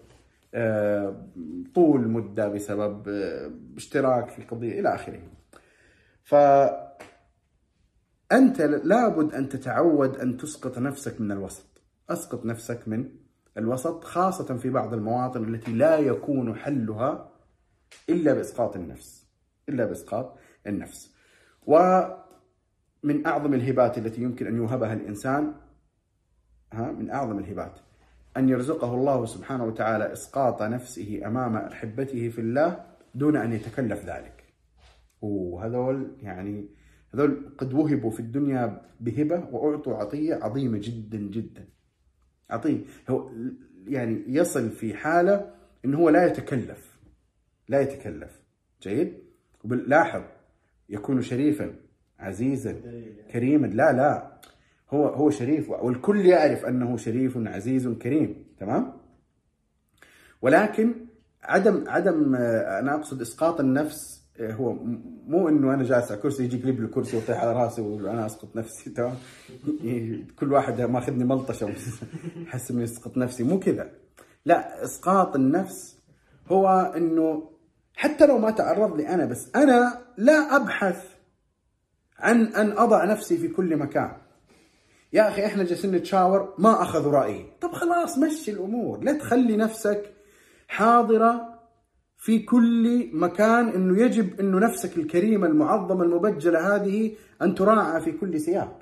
[SPEAKER 1] طول مدة، بسبب اشتراك في قضية إلى آخره. فأنت لابد أن تتعود أن تسقط نفسك من الوسط. أسقط نفسك من الوسط، خاصة في بعض المواطن التي لا يكون حلها إلا بإسقاط النفس. إلا بإسقاط النفس. ومن أعظم الهبات التي يمكن أن يوهبها الإنسان، من أعظم الهبات أن يرزقه الله سبحانه وتعالى إسقاط نفسه أمام أحبته في الله دون أن يتكلف ذلك. وهذول هذول قد وهبوا في الدنيا بهبة وأعطوا عطية عظيمة جدا جدا. عطية هو يعني يصل في حالة إنه هو لا يتكلف. جيد. ولاحظ يكون شريفا عزيزا كريما. لا هو شريف، والكل يعرف أنه شريف عزيز كريم. تمام. ولكن عدم أنا أقصد إسقاط النفس هو مو إنه أنا جالس على كرسي يجي يقلب لي الكرسي ويطيح على راسي وأنا أسقط نفسي. تمام. كل واحد ماخذني ملطشة حس إني أسقط نفسي، مو كذا. لا، إسقاط النفس هو إنه حتى لو ما تعرض لي أنا، بس أنا لا أبحث عن أن أضع نفسي في كل مكان. يا أخي إحنا جالسين نتشاور ما أخذوا رأيي، طب خلاص مشي الأمور. لا تخلي نفسك حاضرة في كل مكان، إنه يجب إنه نفسك الكريمة المعظمة المبجلة هذه أن تراعى في كل سياق.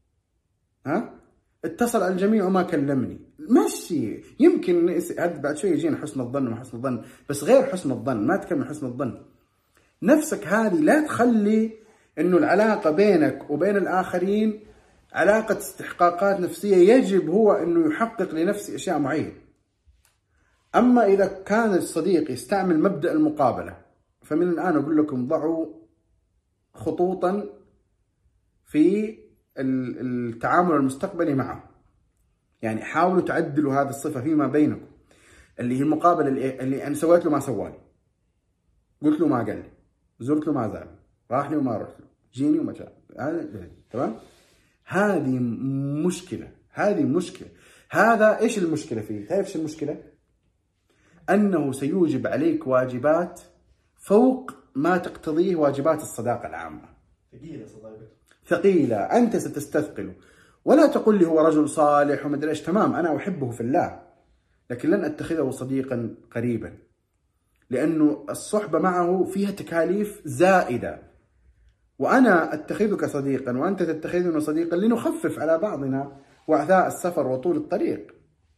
[SPEAKER 1] اتصل على الجميع وما كلمني، مشي. يمكن بعد شوي يجينا حسن الظن وحسن الظن، بس غير حسن الظن، ما تكمل حسن الظن. نفسك هذه لا تخلي إنه العلاقة بينك وبين الآخرين علاقة استحقاقات نفسية، يجب هو أنه يحقق لنفسه أشياء معينة. أما إذا كان الصديق يستعمل مبدأ المقابلة، فمن الآن أقول لكم ضعوا خطوطا في التعامل المستقبلي معه. يعني حاولوا تعدلوا هذه الصفة فيما بينكم، اللي هي المقابلة اللي أنا سويت له ما سوالي، قلت له ما قال لي، زرت له ما زار، راح لي وما رحت له، جيني وما جاء. تمام. هذه مشكلة. هذا إيش المشكلة فيه؟ تعرف إيش المشكلة؟ أنه سيوجب عليك واجبات فوق ما تقتضيه واجبات الصداقة العامة. ثقيلة. أنت ستستثقله. ولا تقول لي هو رجل صالح ومدري إيش. تمام، أنا أحبه في الله، لكن لن أتخذه صديقا قريبا، لأنه الصحبة معه فيها تكاليف زائدة. وأنا أتخذك صديقا وأنت تتخذني صديقا لنخفف على بعضنا وعثاء السفر وطول الطريق.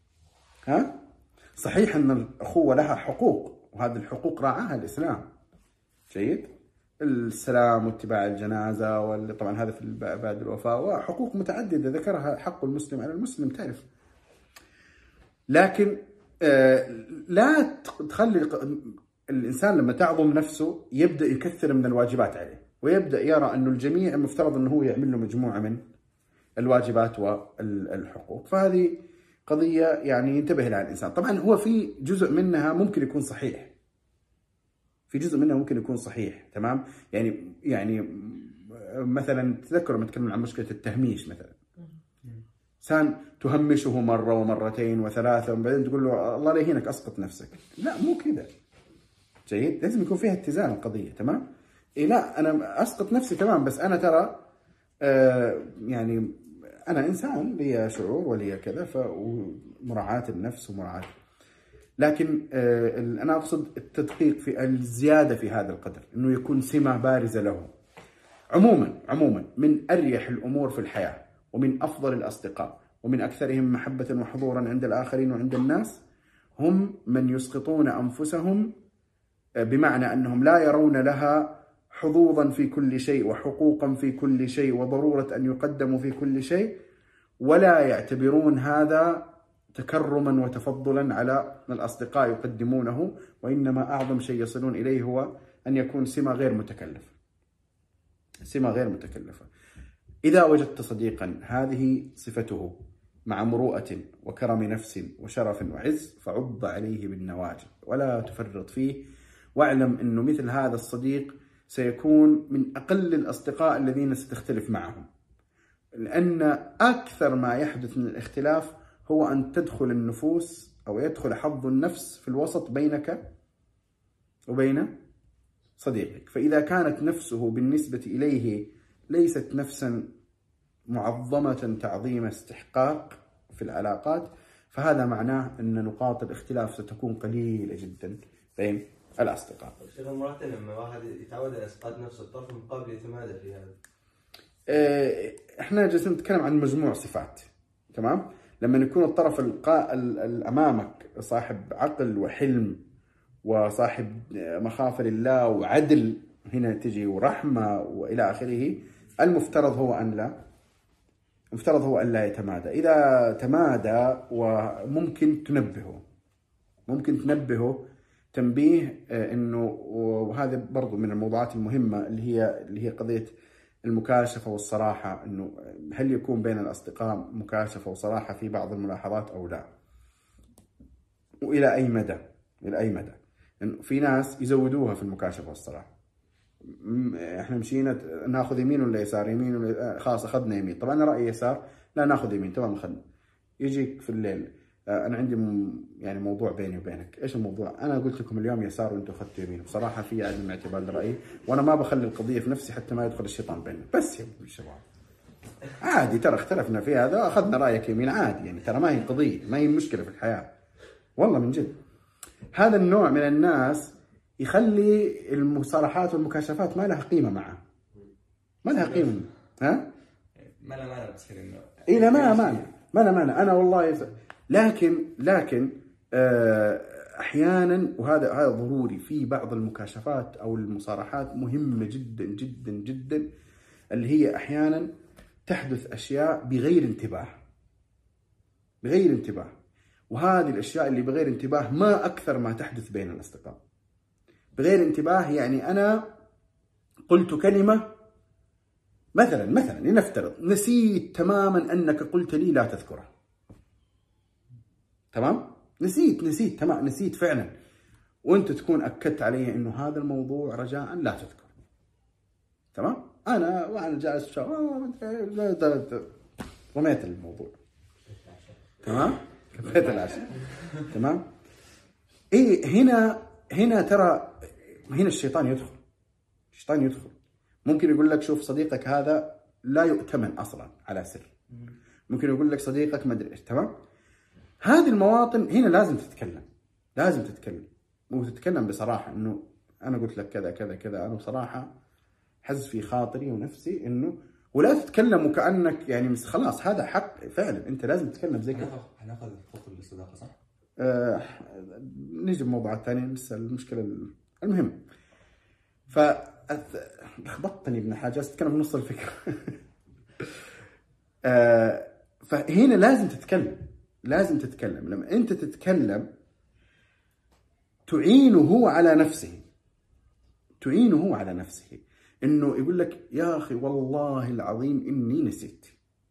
[SPEAKER 1] صحيح أن الأخوة لها حقوق، وهذه الحقوق راعاها الإسلام. جيد. السلام واتباع الجنازة، طبعا هذا في بعد الوفاة، وحقوق متعددة ذكرها حق المسلم على المسلم، تعرف. لكن لا تخلي الإنسان لما تعظم نفسه يبدأ يكثر من الواجبات عليه، ويبدأ يرى أنه الجميع المفترض أنه هو يعمل له مجموعة من الواجبات والحقوق. فهذه قضية يعني ينتبه لها الإنسان. طبعا هو في جزء منها ممكن يكون صحيح، في جزء منها ممكن يكون صحيح، تمام؟ يعني مثلا تذكر لما تكلم عن مشكله التهميش مثلا، انسان تهمشه مره ومرتين وثلاثه وبعدين تقول له الله لا يهينك اسقط نفسك، لا مو كذا. جيد، لازم يكون فيها اتزان القضيه، تمام؟ إيه لا انا اسقط نفسي تمام، بس انا ترى يعني انا انسان لي شعور ولي كذا، ومراعاه النفس ومراعاه، لكن انا اقصد التدقيق في الزياده في هذا القدر، انه يكون سمه بارزه له. عموما من اريح الامور في الحياه ومن افضل الاصدقاء ومن اكثرهم محبه وحضورا عند الاخرين وعند الناس هم من يسقطون انفسهم، بمعنى انهم لا يرون لها حظوظا في كل شيء وحقوقا في كل شيء وضروره ان يقدموا في كل شيء، ولا يعتبرون هذا تكرما وتفضلا على الأصدقاء يقدمونه، وإنما أعظم شيء يصلون إليه هو أن يكون سمة غير متكلفة. سمة غير متكلفة. إذا وجدت صديقا هذه صفته مع مروءة وكرم نفس وشرف وعز، فعض عليه بالنواجذ ولا تفرط فيه، واعلم أنه مثل هذا الصديق سيكون من أقل الأصدقاء الذين ستختلف معهم، لأن أكثر ما يحدث من الاختلاف هو أن تدخل النفوس أو يدخل حظ النفس في الوسط بينك وبين صديقك. فإذا كانت نفسه بالنسبة إليه ليست نفسا معظمة تعظيم استحقاق في العلاقات، فهذا معناه أن نقاط الاختلاف ستكون قليلة جدا بين الأصدقاء.
[SPEAKER 2] شيخ مرات لما واحد يتعود على إسقاط نفسه الطرف المقابل يتمادى في هذا.
[SPEAKER 1] احنا جالسين نتكلم عن مجموع صفات، تمام؟ لما يكون الطرف الأمامك صاحب عقل وحلم وصاحب مخافة لله وعدل، هنا تجي ورحمة وإلى آخره، المفترض هو أن لا يتمادى. إذا تمادى وممكن تنبهه تنبيه إنه، وهذا برضو من الموضوعات المهمة اللي هي قضية المكاشفة والصراحة، إنه هل يكون بين الأصدقاء مكاشفة وصراحة في بعض الملاحظات أو لا، وإلى أي مدى. إنه في ناس يزودوها في المكاشفة والصراحة. إحنا مشينا ناخذ يمين ولا يسار، يمين ولا خلاص أخذنا يمين، طبعا أنا رأيي يسار، لا ناخذ يمين، تمام أخذنا. يجيك في الليل أنا عندي يعني موضوع بيني وبينك، إيش الموضوع؟ أنا قلت لكم اليوم يسار وأنتم أخذتوا يمين، بصراحة في عدم اعتبار لرأيي، وأنا ما بخلي القضية في نفسي حتى ما يدخل الشيطان بيننا، بس يا شباب عادي، ترى اختلفنا في هذا، أخذنا رأيك يمين عادي، يعني ترى ما هي قضية، ما هي مشكلة في الحياة، والله من جد. هذا النوع من الناس يخلي المصارحات والمكاشفات ما لها قيمة معه، ما لها قيمة. ها؟
[SPEAKER 2] ما لها معنى، بتصير إنه
[SPEAKER 1] إيه لا ما لها معنى. أنا والله لكن أحيانا، وهذا ضروري في بعض المكاشفات أو المصارحات مهمة جدا جدا جدا، اللي هي أحيانا تحدث أشياء بغير انتباه، وهذه الأشياء اللي بغير انتباه ما أكثر ما تحدث بين الأصدقاء. بغير انتباه يعني أنا قلت كلمة مثلا لنفترض نسيت تماما أنك قلت لي لا تذكرها، تمام؟ نسيت تمام، نسيت فعلا، وأنت تكون أكدت علي إنه هذا الموضوع رجاء لا تذكر، تمام؟ وأنا جالس رميت الموضوع، تمام؟ كفيت العشاء، تمام؟ إيه هنا ترى هنا الشيطان يدخل. ممكن يقول لك شوف صديقك هذا لا يؤتمن أصلا على سر، ممكن يقول لك صديقك ما أدري إيش، تمام؟ هذه المواطن هنا لازم تتكلم وتتكلم بصراحة، إنه أنا قلت لك كذا كذا كذا، أنا بصراحة حز في خاطري ونفسي إنه، ولا تتكلم وكأنك يعني خلاص هذا حق فعلا، أنت لازم تتكلم زي كذا.
[SPEAKER 2] هناخذ حقوق الصداقة صح؟
[SPEAKER 1] نيجي بموضوعات ثانية، لسه المشكلة المهم. لخبطتني ابن حاجة، أتكلم في نص الفكرة. فهنا لازم تتكلم. لما أنت تتكلم تعينه هو على نفسه، إنه يقول لك يا أخي والله العظيم إني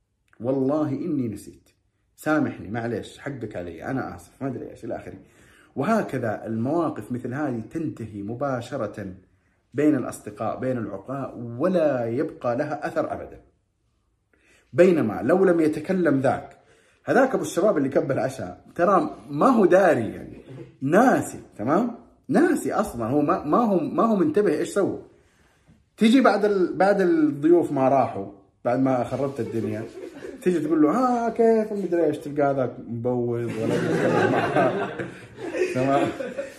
[SPEAKER 1] نسيت، سامحني معليش حقك علي، أنا آسف ما أدري إيش إلى آخره. وهكذا المواقف مثل هذه تنتهي مباشرة بين الأصدقاء، بين العقلاء، ولا يبقى لها أثر أبدا. بينما لو لم يتكلم هذاك أبو الشباب اللي كب العشاء، ترى ما هو داري يعني، ناسي، تمام؟ ناسي أصلا، هو ما هو منتبه إيش سوى. تيجي بعد الضيوف ما راحوا، بعد ما خربت الدنيا، تيجي تقول له ها كيف مدري ايش، تلقى هذاك مبوظ ولا يتكلم معك. تمام؟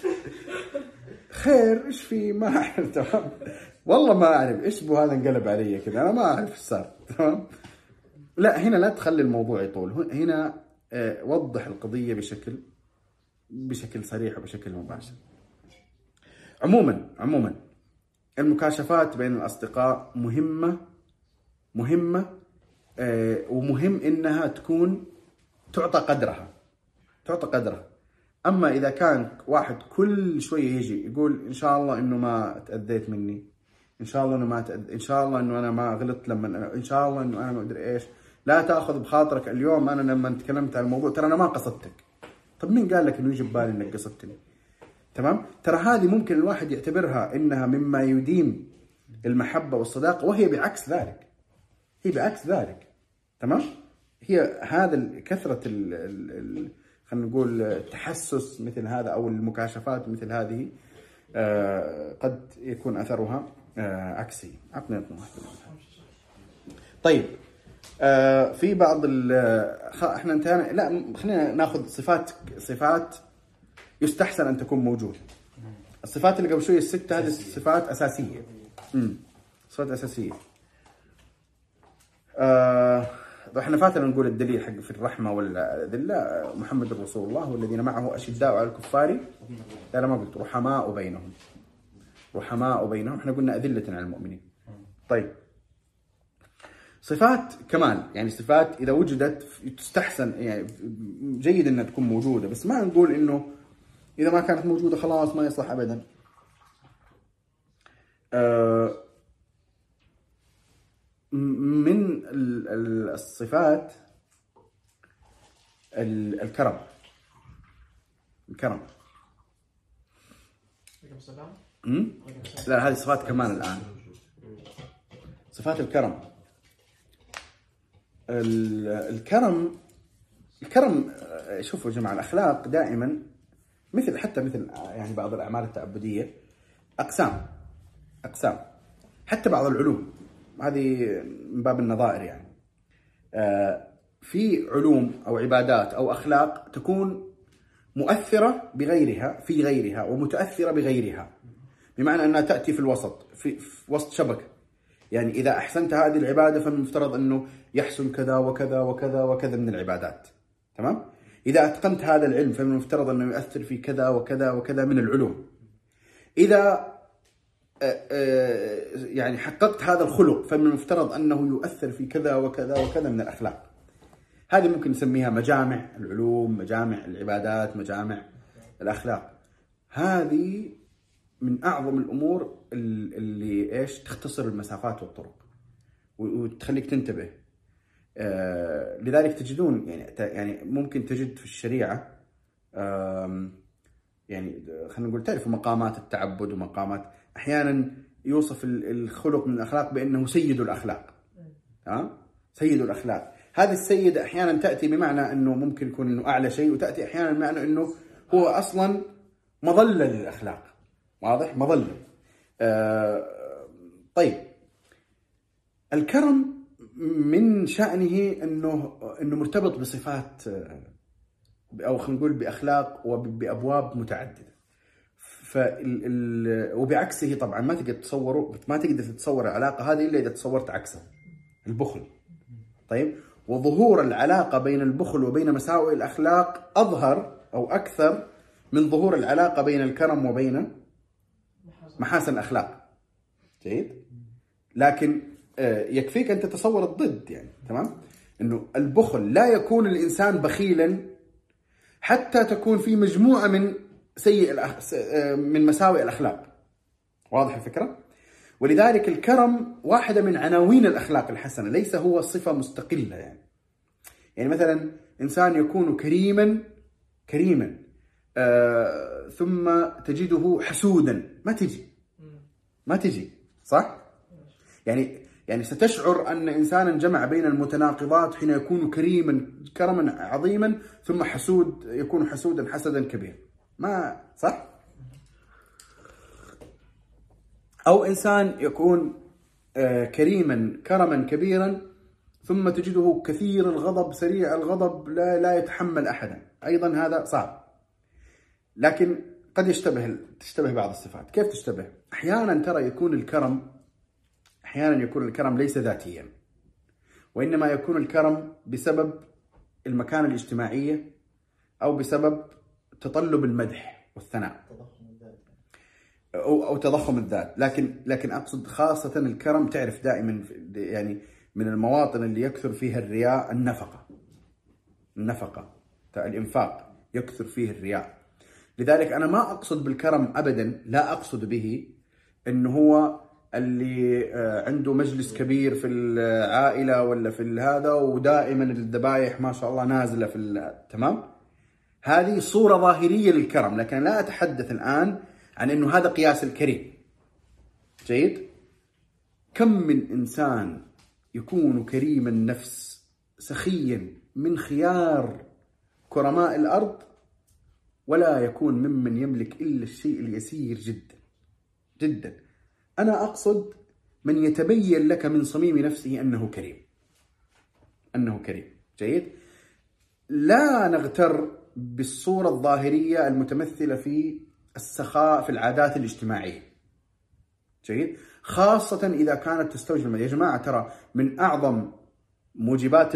[SPEAKER 1] خير ايش في؟ ما اعرف. تمام؟ والله ما اعرف ايش بو هذا انقلب علي كذا، انا ما اعرف ايش صار. تمام؟ لا، هنا لا تخلي الموضوع يطول، هنا وضح القضية بشكل صريح وبشكل مباشر. عموما المكاشفات بين الأصدقاء مهمة، ومهم إنها تكون تعطى قدرها. أما إذا كان واحد كل شوية يجي يقول إن شاء الله إنه ما تأذيت مني، إن شاء الله إن شاء الله إنه أنا ما غلطت، إن شاء الله إنه أنا ما أدري إيش، لا تأخذ بخاطرك اليوم أنا لما تكلمت عن الموضوع ترى أنا ما قصدتك. طب مين قال لك إنه يجي ببالي إنك قصدتني؟ تمام؟ ترى هذه ممكن الواحد يعتبرها إنها مما يديم المحبة والصداقة، وهي بعكس ذلك. تمام؟ هي هذا كثرة خلينا نقول التحسس مثل هذا أو المكاشفات مثل هذه قد يكون أثرها عكسي. عطني واحدة. طيب، في بعض احنا انتهينا. لا، خلينا ناخذ صفات يستحسن ان تكون موجوده. الصفات اللي قبل شويه الستة، هذه صفات اساسيه. صفات اساسيه. احنا فاتنا نقول الدليل حق في الرحمه والذله، محمد رسول الله والذين معه اشداء على الكفار، لا ما قلت رحماء بينهم. احنا قلنا اذله على المؤمنين. طيب، صفات كمال، يعني صفات إذا وجدت تستحسن، يعني جيد أنها تكون موجودة، بس ما نقول إنه إذا ما كانت موجودة خلاص ما يصلح أبدا. من الصفات الكرم. لا، هذه صفات كمال الآن. صفات الكرم. الكرم شوفوا يا جماعة، الأخلاق دائما مثل يعني بعض الأعمال التعبدية أقسام. حتى بعض العلوم هذه من باب النظائر، يعني في علوم أو عبادات أو أخلاق تكون مؤثرة في غيرها ومتأثرة بغيرها، بمعنى أنها تأتي في الوسط، في وسط شبكة. يعني إذا أحسنت هذه العبادة فالمفترض أنه يحسن كذا وكذا وكذا وكذا من العبادات. تمام؟ إذا أتقنت هذا العلم فالمفترض أنه يؤثر في كذا وكذا وكذا من العلوم. إذا يعني حققت هذا الخلق فمن المفترض أنه يؤثر في كذا وكذا وكذا من الأخلاق. هذه ممكن نسميها مجامع العلوم، مجامع العبادات، مجامع الأخلاق. هذه من أعظم الأمور اللي تختصر المسافات والطرق وتخليك تنتبه. لذلك تجدون يعني ممكن تجد في الشريعة يعني خلينا نقول تعرفوا مقامات التعبد ومقامات، أحيانا يوصف الخلق من الأخلاق بأنه سيد الأخلاق. سيد الأخلاق. هذه السيد أحيانا تأتي بمعنى أنه ممكن يكون أنه أعلى شيء، وتأتي أحيانا بمعنى أنه هو أصلا مظلة للأخلاق. واضح؟ مظلة. طيب، الكرم من شأنه أنه مرتبط بصفات، أو خلينا نقول بأخلاق وبأبواب متعددة. وبعكسه طبعا ما تقدر تتصور العلاقة هذه إلا إذا تصورت عكسها، البخل. طيب، وظهور العلاقة بين البخل وبين مساوئ الأخلاق أظهر أو أكثر من ظهور العلاقة بين الكرم وبين محاسن الأخلاق. جيد؟ لكن يكفيك أن تتصور الضد، يعني تمام؟ إنه البخل لا يكون الإنسان بخيلا حتى تكون في مجموعة من من مساوئ الأخلاق. واضح الفكرة؟ ولذلك الكرم واحدة من عناوين الأخلاق الحسنة، ليس هو صفة مستقلة. يعني مثلا إنسان يكون كريما ثم تجده حسودا، ما تجي صح؟ يعني ستشعر أن إنسانا جمع بين المتناقضات حين يكون كرما عظيما ثم يكون حسودا حسدا كبير، ما صح؟ أو إنسان يكون كرما كبيرا ثم تجده كثير الغضب، سريع الغضب، لا يتحمل أحدا، أيضا هذا صعب. لكن قد تشتبه بعض الصفات. كيف تشتبه؟ أحيانا ترى يكون الكرم ليس ذاتيا، وإنما يكون الكرم بسبب المكانة الاجتماعية أو بسبب تطلب المدح والثناء أو تضخم الذات. لكن أقصد خاصة الكرم، تعرف دائما يعني من المواطن اللي يكثر فيها الرياء النفقة، الإنفاق يكثر فيه الرياء. لذلك أنا ما أقصد بالكرم أبدا، لا أقصد به إنه هو اللي عنده مجلس كبير في العائلة ولا في هذا ودائما الذبايح ما شاء الله نازلة تمام. هذه صورة ظاهرية للكرم، لكن لا أتحدث الآن عن إنه هذا قياس الكريم. جيد؟ كم من إنسان يكون كريم النفس سخيا من خيار كرماء الأرض، ولا يكون ممن يملك إلا الشيء اليسير جدا جدا. أنا أقصد من يتبين لك من صميم نفسه أنه كريم. جيد؟ لا نغتر بالصورة الظاهرية المتمثلة في السخاء في العادات الاجتماعية. جيد؟ خاصة إذا كانت تستوجب المدح. يا جماعة ترى من أعظم موجبات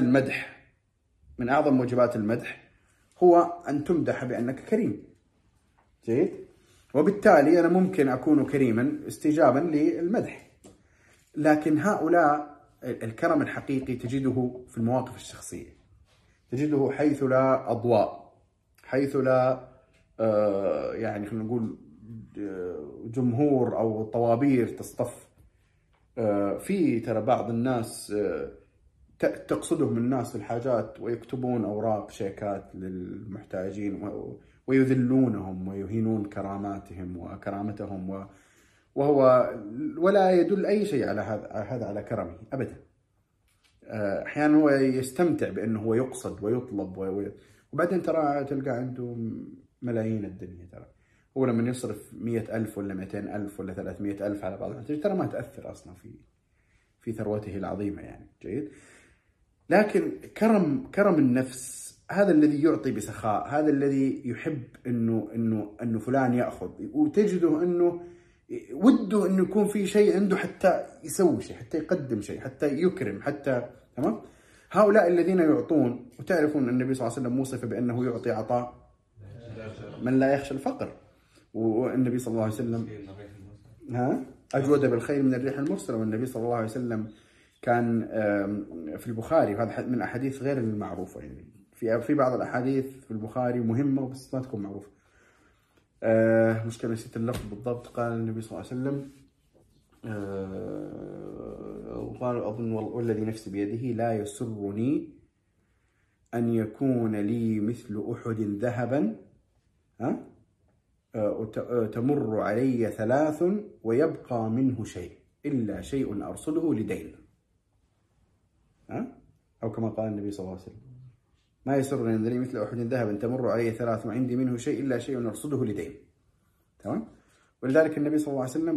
[SPEAKER 1] المدح هو أن تمدح بأنك كريم. جيد؟ وبالتالي أنا ممكن أكون كريما استجابا للمدح. لكن هؤلاء الكرم الحقيقي تجده في المواقف الشخصية، تجده حيث لا أضواء، حيث لا يعني خلينا نقول جمهور أو طوابير تصطف. في ترى بعض الناس تقصدهم الناس في الحاجات ويكتبون أوراق شيكات للمحتاجين ويذلونهم ويهينون كراماتهم وكرامتهم، وهو ولا يدل أي شيء على هذا على كرمه أبدا. أحيانا هو يستمتع بأنه هو يقصد ويطلب وبعدين ترى تلقى عنده ملايين الدنيا. ترى هو لما يصرف 100,000 ولا 200,000 ولا 300,000 على بعض المحتاجين ترى ما تأثر أصلا في ثروته العظيمة يعني. جيد؟ لكن كرم النفس هذا الذي يعطي بسخاء، هذا الذي يحب انه فلان ياخذ، وتجده انه وده انه يكون في شيء عنده حتى يسوي شيء، حتى يقدم شيء، حتى يكرم، حتى تمام. هؤلاء الذين يعطون، وتعرفون النبي صلى الله عليه وسلم وصف بانه يعطي عطاء من لا يخشى الفقر، والنبي صلى الله عليه وسلم اجود بالخير من الريح المرسله. والنبي صلى الله عليه وسلم كان في البخاري، وهذا من الاحاديث غير المعروفه يعني، في بعض الاحاديث في البخاري مهمه بس ما تكون معروفه. مشكله نسيت اللفظ بالضبط. قال النبي صلى الله عليه وسلم وقال اظن والذي نفسي بيده لا يسرني ان يكون لي مثل احد ذهبا تمر علي 3 ويبقى منه شيء الا شيء ارصده لدين. أو كما قال النبي صلى الله عليه وسلم ما يسرني أن لي مثل أحد ذهبا تمر علي 3 وعندي منه شيء إلا شيء نرصده لدين. تمام. ولذلك النبي صلى الله عليه وسلم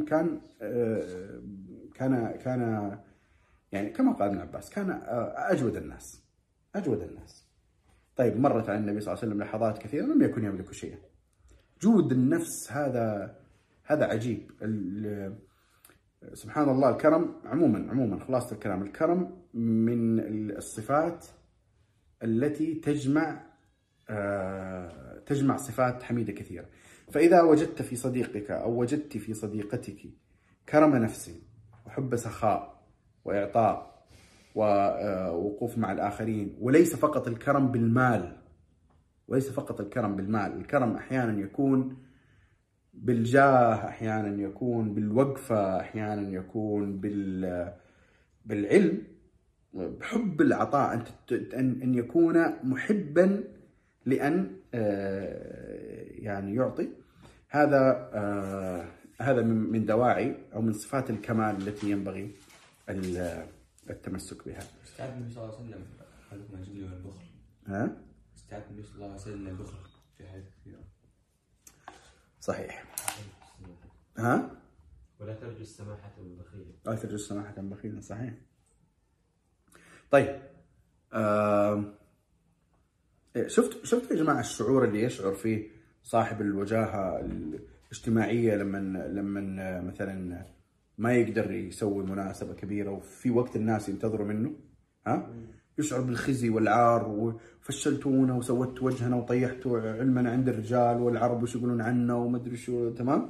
[SPEAKER 1] كان يعني كما قال ابن عباس كان أجود الناس. طيب مرت على النبي صلى الله عليه وسلم لحظات كثيرة لم يكن يملك شيئا. جود النفس هذا عجيب. سبحان الله. الكرم عموما خلاصة الكرم من الصفات التي تجمع صفات حميدة كثيرة. فإذا وجدت في صديقك أو وجدت في صديقتك كرم نفس وحب سخاء وإعطاء ووقوف مع الآخرين، وليس فقط الكرم بالمال، الكرم أحيانا يكون بالجاه، أحيانا يكون بالوقفة، أحيانا يكون بالعلم، بحب العطاء، أن يكون محبا لأن يعني يعطي. هذا هذا من دواعي أو من صفات الكمال التي ينبغي التمسك بها.
[SPEAKER 2] استعاد النبي صلى الله عليه وسلم حديث ما يجوز له البخل.
[SPEAKER 1] ها؟
[SPEAKER 2] استعاد النبي صلى الله عليه وسلم البخل في حديث كثيرة.
[SPEAKER 1] صحيح. ها؟
[SPEAKER 3] ولا ترجو السماحة من بخيل.
[SPEAKER 1] لا ترجو السماحة من بخيل. صحيح. طيب شفت يا جماعة الشعور اللي يشعر فيه صاحب الوجاهة الاجتماعية لما مثلا ما يقدر يسوي مناسبة كبيرة وفي وقت الناس ينتظروا منه، ها؟ يشعر بالخزي والعار وفشلتونا وسوت وجهنا وطيحتوا علمنا عند الرجال والعرب وش يقولون عنا وما ادري شو. تمام؟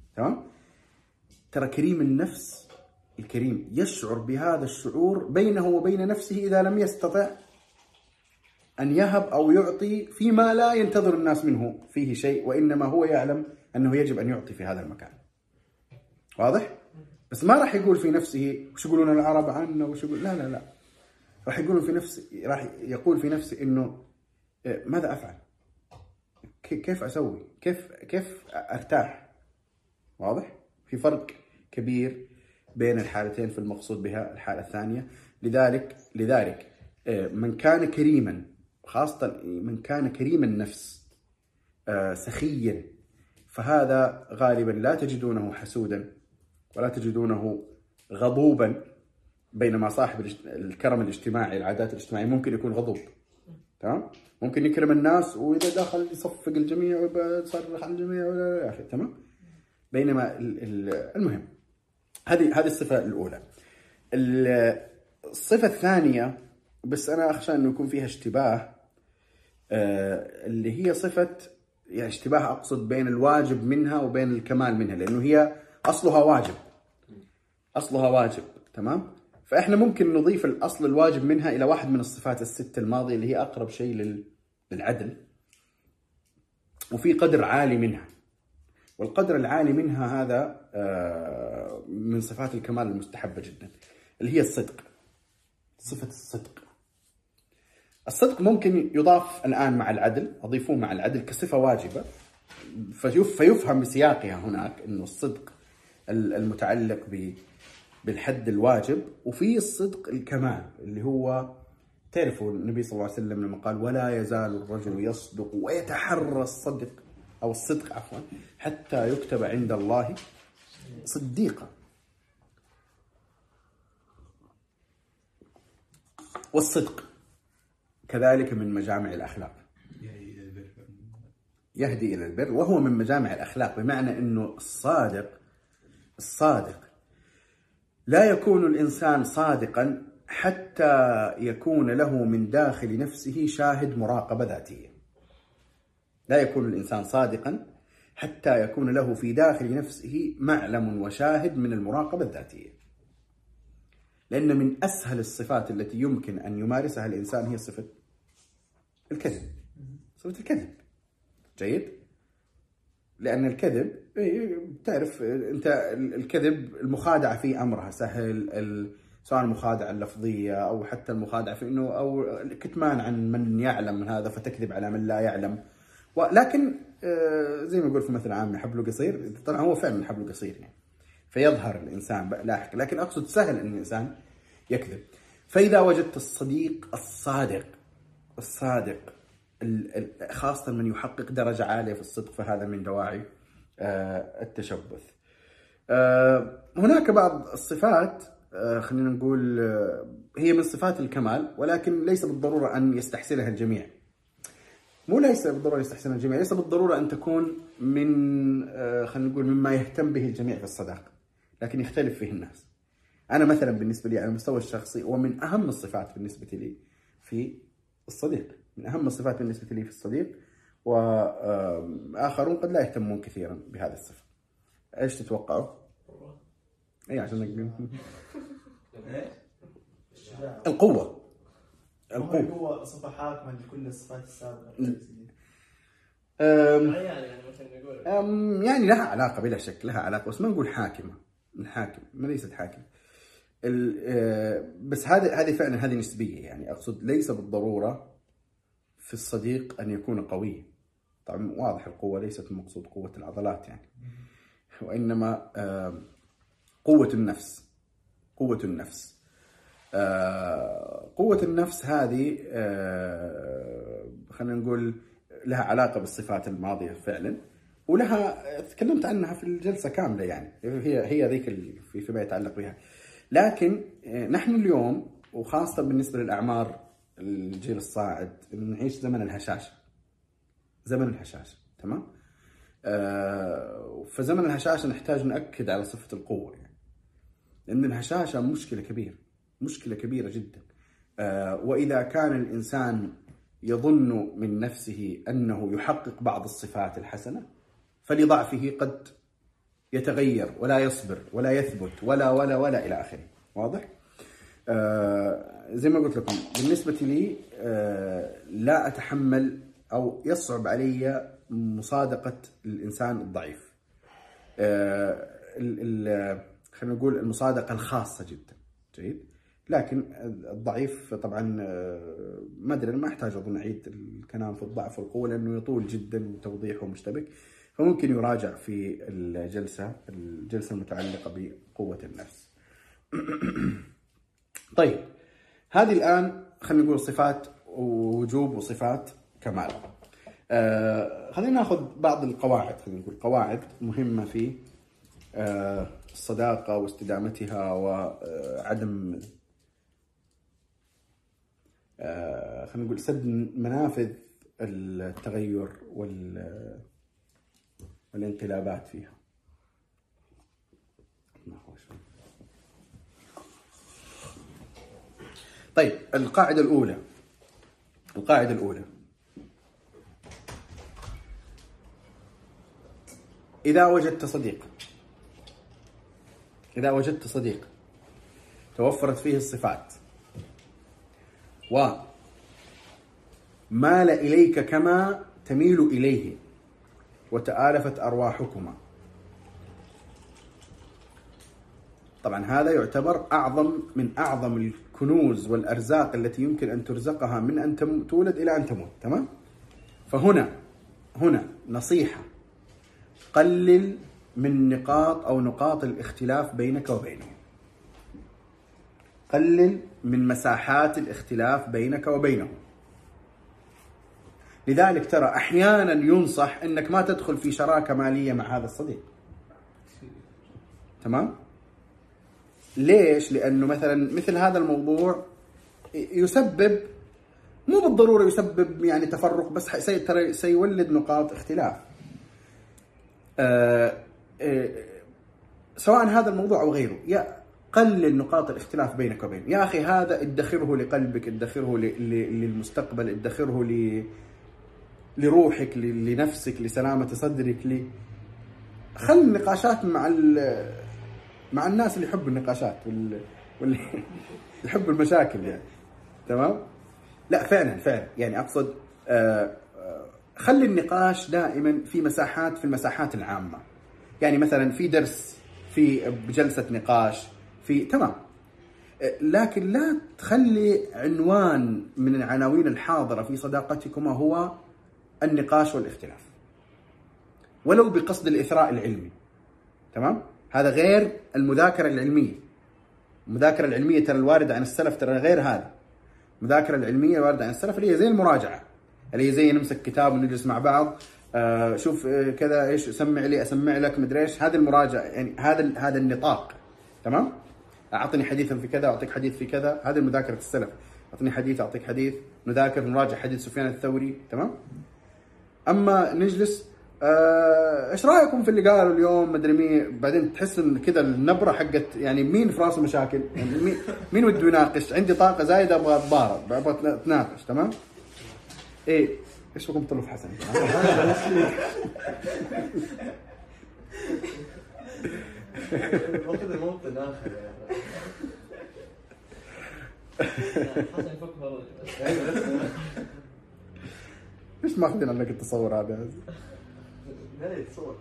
[SPEAKER 1] ترى كريم النفس الكريم يشعر بهذا الشعور بينه وبين نفسه إذا لم يستطع أن يهب أو يعطي فيما لا ينتظر الناس منه فيه شيء، وإنما هو يعلم أنه يجب أن يعطي في هذا المكان. واضح؟ بس ما راح يقول في نفسه وش يقولون العرب عنا وش يقول، لا راح يقول في نفسه إنه ماذا أفعل؟ كيف أسوي؟ كيف أرتاح؟ واضح؟ في فرق كبير بين الحالتين في المقصود بها الحالة الثانية. لذلك من كان كريما، خاصة من كان كريم النفس سخيا، فهذا غالبا لا تجدونه حسودا ولا تجدونه غضوبا، بينما صاحب الكرم الاجتماعي العادات الاجتماعية ممكن يكون غضوب. تمام؟ ممكن يكرم الناس وإذا دخل يصفق الجميع ويصرخ على الجميع ولا آخر. تمام؟ بينما المهم هذه الصفة الأولى. الصفة الثانية بس أنا أخشى أنه يكون فيها اشتباه، اللي هي صفة يعني اشتباه أقصد بين الواجب منها وبين الكمال منها، لأنه هي أصلها واجب. تمام؟ فإحنا ممكن نضيف الأصل الواجب منها إلى واحد من الصفات الست الماضية اللي هي أقرب شيء للعدل، وفي قدر عالي منها، والقدر العالي منها هذا من صفات الكمال المستحبة جدا، اللي هي الصدق. صفة الصدق ممكن يضاف الآن مع العدل، أضيفوه مع العدل كصفة واجبة، فيفهم بسياقها هناك أنه الصدق المتعلق بالحد الواجب، وفي الصدق الكمال اللي هو تعرفوا النبي صلى الله عليه وسلم لما قال ولا يزال الرجل يصدق ويتحرى الصدق أو الصدق عفوا حتى يكتب عند الله صديقا. والصدق كذلك من مجامع الأخلاق، يهدي إلى البر، وهو من مجامع الأخلاق، بمعنى أنه الصادق لا يكون الإنسان صادقا حتى يكون له من داخل نفسه شاهد مراقبة ذاتية. لا يكون الإنسان صادقا حتى يكون له في داخل نفسه معلم وشاهد من المراقبة الذاتية، لأن من أسهل الصفات التي يمكن أن يمارسها الإنسان هي صفة الكذب. جيد؟ لأن الكذب تعرف أنت الكذب المخادعة فيه أمرها سهل، سواء المخادعة اللفظية أو حتى المخادعة في إنه أو الكتمان عن من يعلم من هذا فتكذب على من لا يعلم. ولكن زي ما يقول في مثل عام حبله قصير، طبعا هو فعلا حبله قصير يعني فيظهر الإنسان لاحقا، لكن أقصد سهل أن الإنسان يكذب. فإذا وجدت الصديق الصادق خاصة من يحقق درجة عالية في الصدق، فهذا من دواعي التشبث. هناك بعض الصفات خلينا نقول هي من صفات الكمال، ولكن ليس بالضرورة أن يستحسنها الجميع. ليس بالضرورة أن تكون من خلينا نقول مما يهتم به الجميع في الصداقة، لكن يختلف فيه الناس. أنا مثلا بالنسبة لي على المستوى الشخصي ومن أهم الصفات بالنسبة لي في الصديق، وآخرون قد لا يهتمون كثيرا بهذا الصفة. إيش تتوقعوا؟ أي عشان القوة
[SPEAKER 4] صفة حاكمة لكل الصفات السابقة.
[SPEAKER 1] يعني لها علاقة بلا شك، لها علاقة، بس ما نقول حاكمة، ما ليست حاكمة. بس هذه فعلا هذه نسبية، يعني أقصد ليس بالضرورة في الصديق أن يكون قوي، طبعا واضح القوة ليست المقصود قوة العضلات يعني، وإنما قوة النفس. قوة النفس قوة النفس هذه خلينا نقول لها علاقة بالصفات الماضية فعلا، ولها تكلمت عنها في الجلسة كاملة يعني، هي ذيك فيما يتعلق بها. لكن نحن اليوم وخاصة بالنسبة للأعمار الجيل الصاعد نعيش زمن الهشاشة، زمن الهشاشة، تمام؟ فزمن الهشاشة نحتاج نأكد على صفة القوة يعني، لأن الهشاشة مشكلة كبيرة، مشكلة كبيرة جدا. وإذا كان الإنسان يظن من نفسه أنه يحقق بعض الصفات الحسنة فلضعفه قد يتغير ولا يصبر ولا يثبت ولا إلى آخره. واضح؟ زي ما قلت لكم بالنسبة لي لا أتحمل أو يصعب علي مصادقة الإنسان الضعيف، خلينا نقول المصادقة الخاصة جدا. جيد. لكن الضعيف طبعا ما أدري، ما أحتاج أظن أعيد الكلام في الضعف والقوة لأنه يطول جدا وتوضيحه مشتبك، فممكن يراجع في الجلسة المتعلقة بقوة النفس. طيب هذه الآن خلينا نقول صفات وجوب وصفات كمال. خلينا ناخذ بعض القواعد، خلينا نقول قواعد مهمة في الصداقة واستدامتها وعدم خلينا نقول سد منافذ التغير والانقلابات فيها. طيب القاعدة الأولى، إذا وجدت صديق توفرت فيه الصفات ومال إليك كما تميل إليه وتآلفت أرواحكما، طبعا هذا يعتبر من أعظم الكنوز والأرزاق التي يمكن أن ترزقها من أن تولد إلى أن تموت. تمام؟ فهنا نصيحة، قلل من نقاط الاختلاف بينك وبينه، قلل من مساحات الاختلاف بينك وبينه. لذلك ترى أحيانا ينصح أنك ما تدخل في شراكة مالية مع هذا الصديق. تمام؟ ليش؟ لأنه مثل هذا الموضوع يسبب، مو بالضرورة يسبب يعني تفرق، بس سيولد نقاط اختلاف. سواء هذا الموضوع أو غيره، قلل نقاط الاختلاف بينك وبينه. يا أخي هذا ادخره لقلبك، ادخره للمستقبل، ادخره لروحك، لنفسك، لسلامة صدرك، خل النقاشات مع الناس اللي يحبوا النقاشات واللي يحبوا المشاكل يعني. تمام؟ لا فعلا يعني أقصد خلي النقاش دائما في المساحات العامة، يعني مثلا في درس، في بجلسة نقاش، تمام، لكن لا تخلي عنوان من العناوين الحاضرة في صداقتكما هو النقاش والاختلاف، ولو بقصد الإثراء العلمي. تمام؟ هذا غير المذاكرة العلمية. المذاكرة العلمية ترى الواردة عن السلف ترى غير هذا. المذاكرة العلمية الواردة عن السلف اللي هي زي المراجعة، اللي هي زي نمسك كتاب ونجلس مع بعض، شوف كذا ايش، سمع لي اسمع لك مدري ايش، هذه المراجعة يعني، هذا النطاق. تمام؟ اعطني حديثا في كذا اعطيك حديث في كذا، هذه مذاكرة السلف. اعطني حديث اعطيك حديث، نراجع حديث سفيان الثوري. تمام؟ اما نجلس ايش رايكم في اللي قالوا اليوم مدري مين، بعدين تحس ان كذا النبره حقت يعني مين في راسه مشاكل، يعني مين وده يناقش، عندي طاقه زايده ابغى اتضارب، ابغى اتناقش. تمام؟ ايه ايش بكم طلب حسن؟
[SPEAKER 4] واخذ الموطن اخر يعني. حسن يفك مروج.
[SPEAKER 1] ليش ماخذين عنك التصور هذا؟
[SPEAKER 4] لا تصور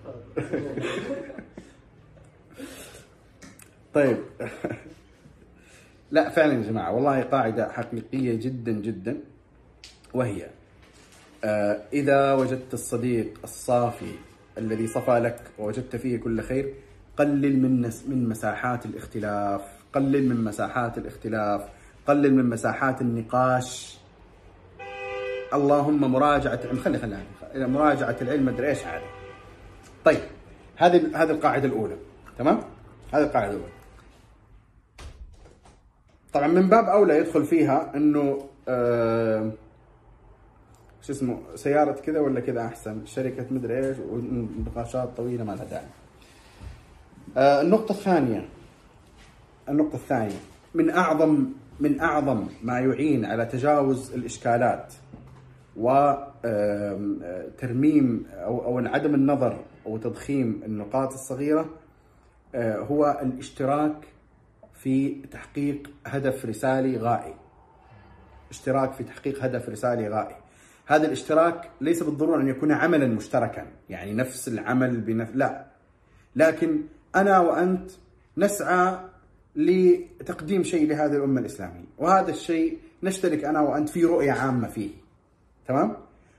[SPEAKER 1] طيب لا فعلا يا جماعة والله قاعدة حقيقية جدا جدا، وهي إذا وجدت الصديق الصافي الذي صفى لك ووجدت فيه كل خير، قلل من مساحات الاختلاف، قلل من مساحات الاختلاف، قلل من مساحات النقاش. اللهم مراجعة، خلي مراجعة العلم مدري ايش هذا. طيب هذه القاعدة الأولى، تمام؟ هذه القاعدة الأولى. طبعا من باب أولى يدخل فيها إنه شو اسمه، سيارة كذا ولا كذا أحسن، شركة مدري ايش، ونقاشات طويلة ما لها داعي. النقطة الثانية من أعظم ما يعين على تجاوز الإشكالات وترميم أو عدم النظر أو تضخيم النقاط الصغيرة هو الاشتراك في تحقيق هدف رسالي غائي. اشتراك في تحقيق هدف رسالي غائي. هذا الاشتراك ليس بالضرورة أن يكون عملا مشتركا، يعني نفس العمل لا، لكن أنا وأنت نسعى لتقديم شيء لهذه الأمة الإسلامية، وهذا الشيء نشترك أنا وأنت في رؤية عامة فيه، تمام؟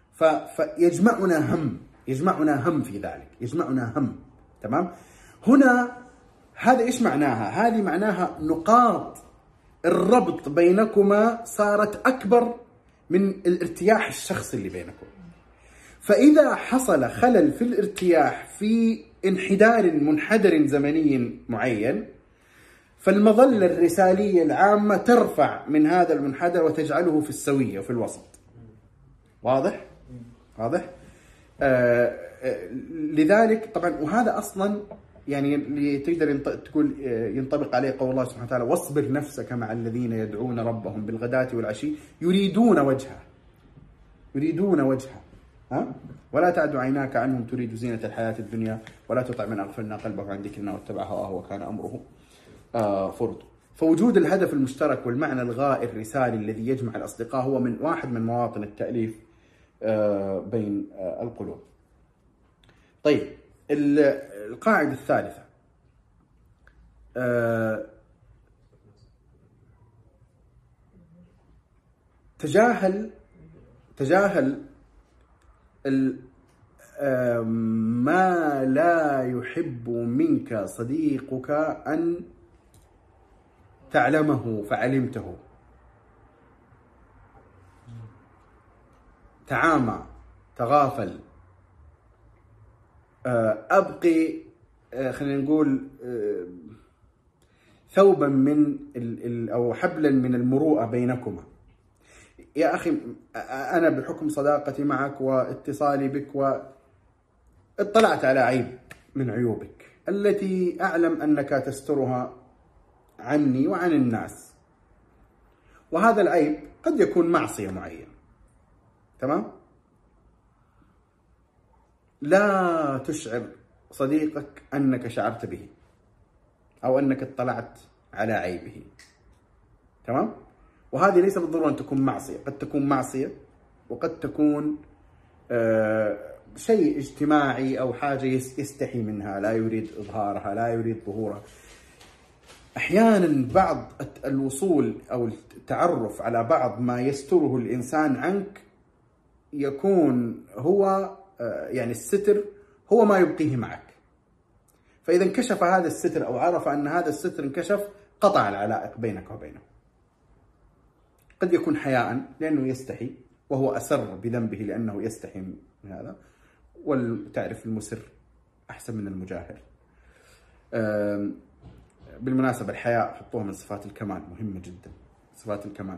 [SPEAKER 1] يجمعنا هم في ذلك، يجمعنا هم، تمام؟ هنا هذا إيش معناها؟ هذه معناها نقاط الربط بينكما صارت أكبر من الارتياح الشخصي اللي بينكم. فإذا حصل خلل في الارتياح في منحدر زمني معين، فالمظلة الرسالية العامة ترفع من هذا المنحدر وتجعله في السوية وفي الوسط. واضح؟ لذلك طبعا، وهذا أصلا يعني اللي تقدر تقول ينطبق عليه قول الله سبحانه وتعالى: واصبر نفسك مع الذين يدعون ربهم بالغداة والعشي يريدون وجهه ولا تعد عيناك عنهم تريد زينة الحياة الدنيا ولا تطع من أغفلنا قلبه عن ذكرنا واتبع هواه وكان أمره فرطا. فوجود الهدف المشترك والمعنى الغائي الرسالي الذي يجمع الأصدقاء هو واحد من مواطن التأليف بين القلوب. طيب القاعدة الثالثة، تجاهل ما لا يحب منك صديقك أن تعلمه فعلمته. تعامى، تغافل، أبقي خلينا نقول ثوبا من أو حبلا من المروءة بينكما. يا أخي، أنا بحكم صداقتي معك واتصالي بك اطلعت على عيب من عيوبك التي أعلم أنك تسترها عني وعن الناس، وهذا العيب قد يكون معصية معينة، تمام؟ لا تشعر صديقك أنك شعرت به أو أنك اطلعت على عيبه، تمام؟ وهذه ليس بالضرورة أن تكون معصية، قد تكون معصية وقد تكون شيء اجتماعي أو حاجة يستحي منها، لا يريد إظهارها، لا يريد ظهورها. أحيانا بعض الوصول أو التعرف على بعض ما يستره الإنسان عنك يكون هو يعني الستر هو ما يبقيه معك. فإذا انكشف هذا الستر أو عرف أن هذا الستر انكشف، قطع العلائق بينك وبينه. قد يكون حياء لأنه يستحي، وهو أسر بذنبه لأنه يستحي من هذا، وتعرف المسر أحسن من المجاهر. بالمناسبة الحياء حطوها من صفات الكمال، مهمة جدا صفات الكمال.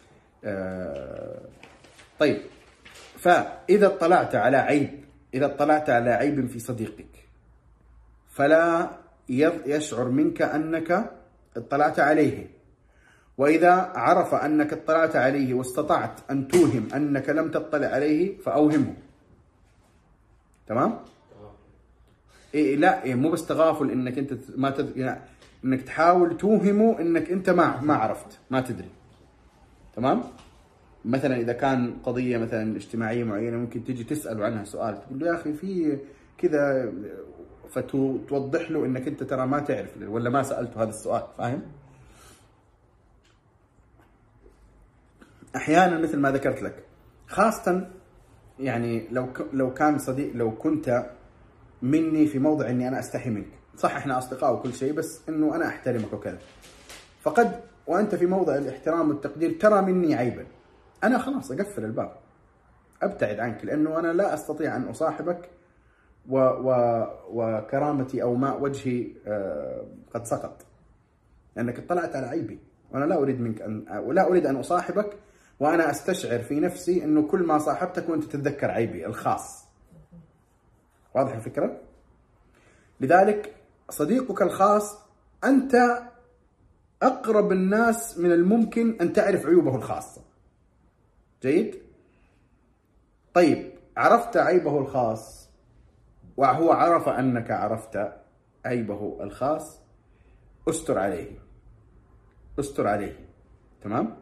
[SPEAKER 1] طيب، فإذا اطلعت على عيب في صديقك فلا يشعر منك أنك اطلعت عليه، وإذا عرف أنك اطلعت عليه واستطعت أن توهم أنك لم تطلع عليه فأوهمه، تمام؟ لا، مو بس تغافل انك انت ما يعني انك تحاول توهمه انك انت ما عرفت، ما تدري، تمام؟ مثلا اذا كان قضيه مثلا اجتماعيه معينه ممكن تجي تساله عنها سؤال، تقول له يا اخي في كذا، فتوضح له انك انت ترى ما تعرف ولا ما سالته هذا السؤال، فاهم؟ احيانا مثل ما ذكرت لك، خاصه يعني لو كان صديق، لو كنت مني في موضع اني انا استحي منك، صح احنا اصدقاء وكل شيء، بس انه انا احترمك وكذا، فقد وانت في موضع الاحترام والتقدير ترى مني عيبا، انا خلاص اقفل الباب، ابتعد عنك، لانه انا لا استطيع ان اصاحبك وكرامتي او ماء وجهي قد سقط، لانك اطلعت على عيبي، وانا لا اريد منك ولا اريد ان اصاحبك وانا استشعر في نفسي انه كل ما صاحبتك وانت تتذكر عيبي الخاص. واضح الفكره؟ لذلك صديقك الخاص انت اقرب الناس من الممكن ان تعرف عيوبه الخاصه. جيد؟ طيب عرفت عيبه الخاص وهو عرف انك عرفت عيبه الخاص، استر عليه، استر عليه. تمام؟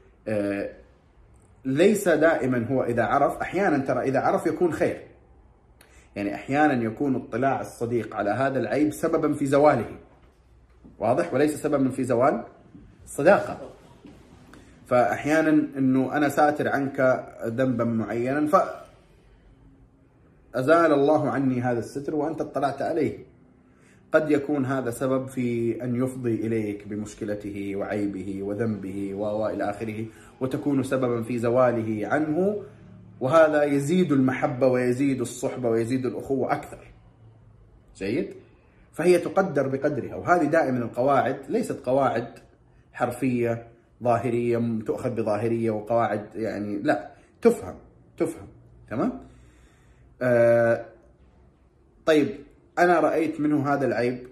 [SPEAKER 1] ليس دائما هو اذا عرف، احيانا ترى اذا عرف يكون خير، يعني احيانا يكون اطلاع الصديق على هذا العيب سببا في زواله، واضح؟ وليس سببا في زوال الصداقه. فاحيانا انه انا ساتر عنك ذنبا معينا فازال الله عني هذا الستر وانت اطلعت عليه، قد يكون هذا سبب في ان يفضي اليك بمشكلته وعيبه وذنبه والى اخره، وتكون سببا في زواله عنه، وهذا يزيد المحبه ويزيد الصحبه ويزيد الاخوه اكثر. جيد؟ فهي تقدر بقدرها، وهذه دائما القواعد ليست قواعد حرفيه ظاهريه تؤخذ بظاهريه، وقواعد يعني لا، تفهم. تمام؟ طيب انا رايت منه هذا العيب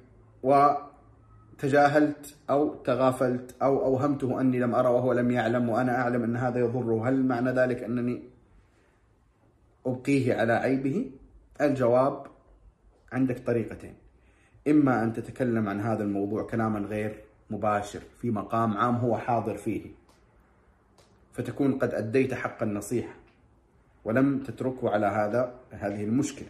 [SPEAKER 1] وتجاهلت او تغافلت او اوهمته اني لم ارى وهو لم يعلم وانا اعلم ان هذا يضره، هل معنى ذلك انني ابقيه على عيبه؟ الجواب عندك طريقتين، اما ان تتكلم عن هذا الموضوع كلاما غير مباشر في مقام عام هو حاضر فيه، فتكون قد اديت حق النصيحه ولم تتركه على هذه المشكله.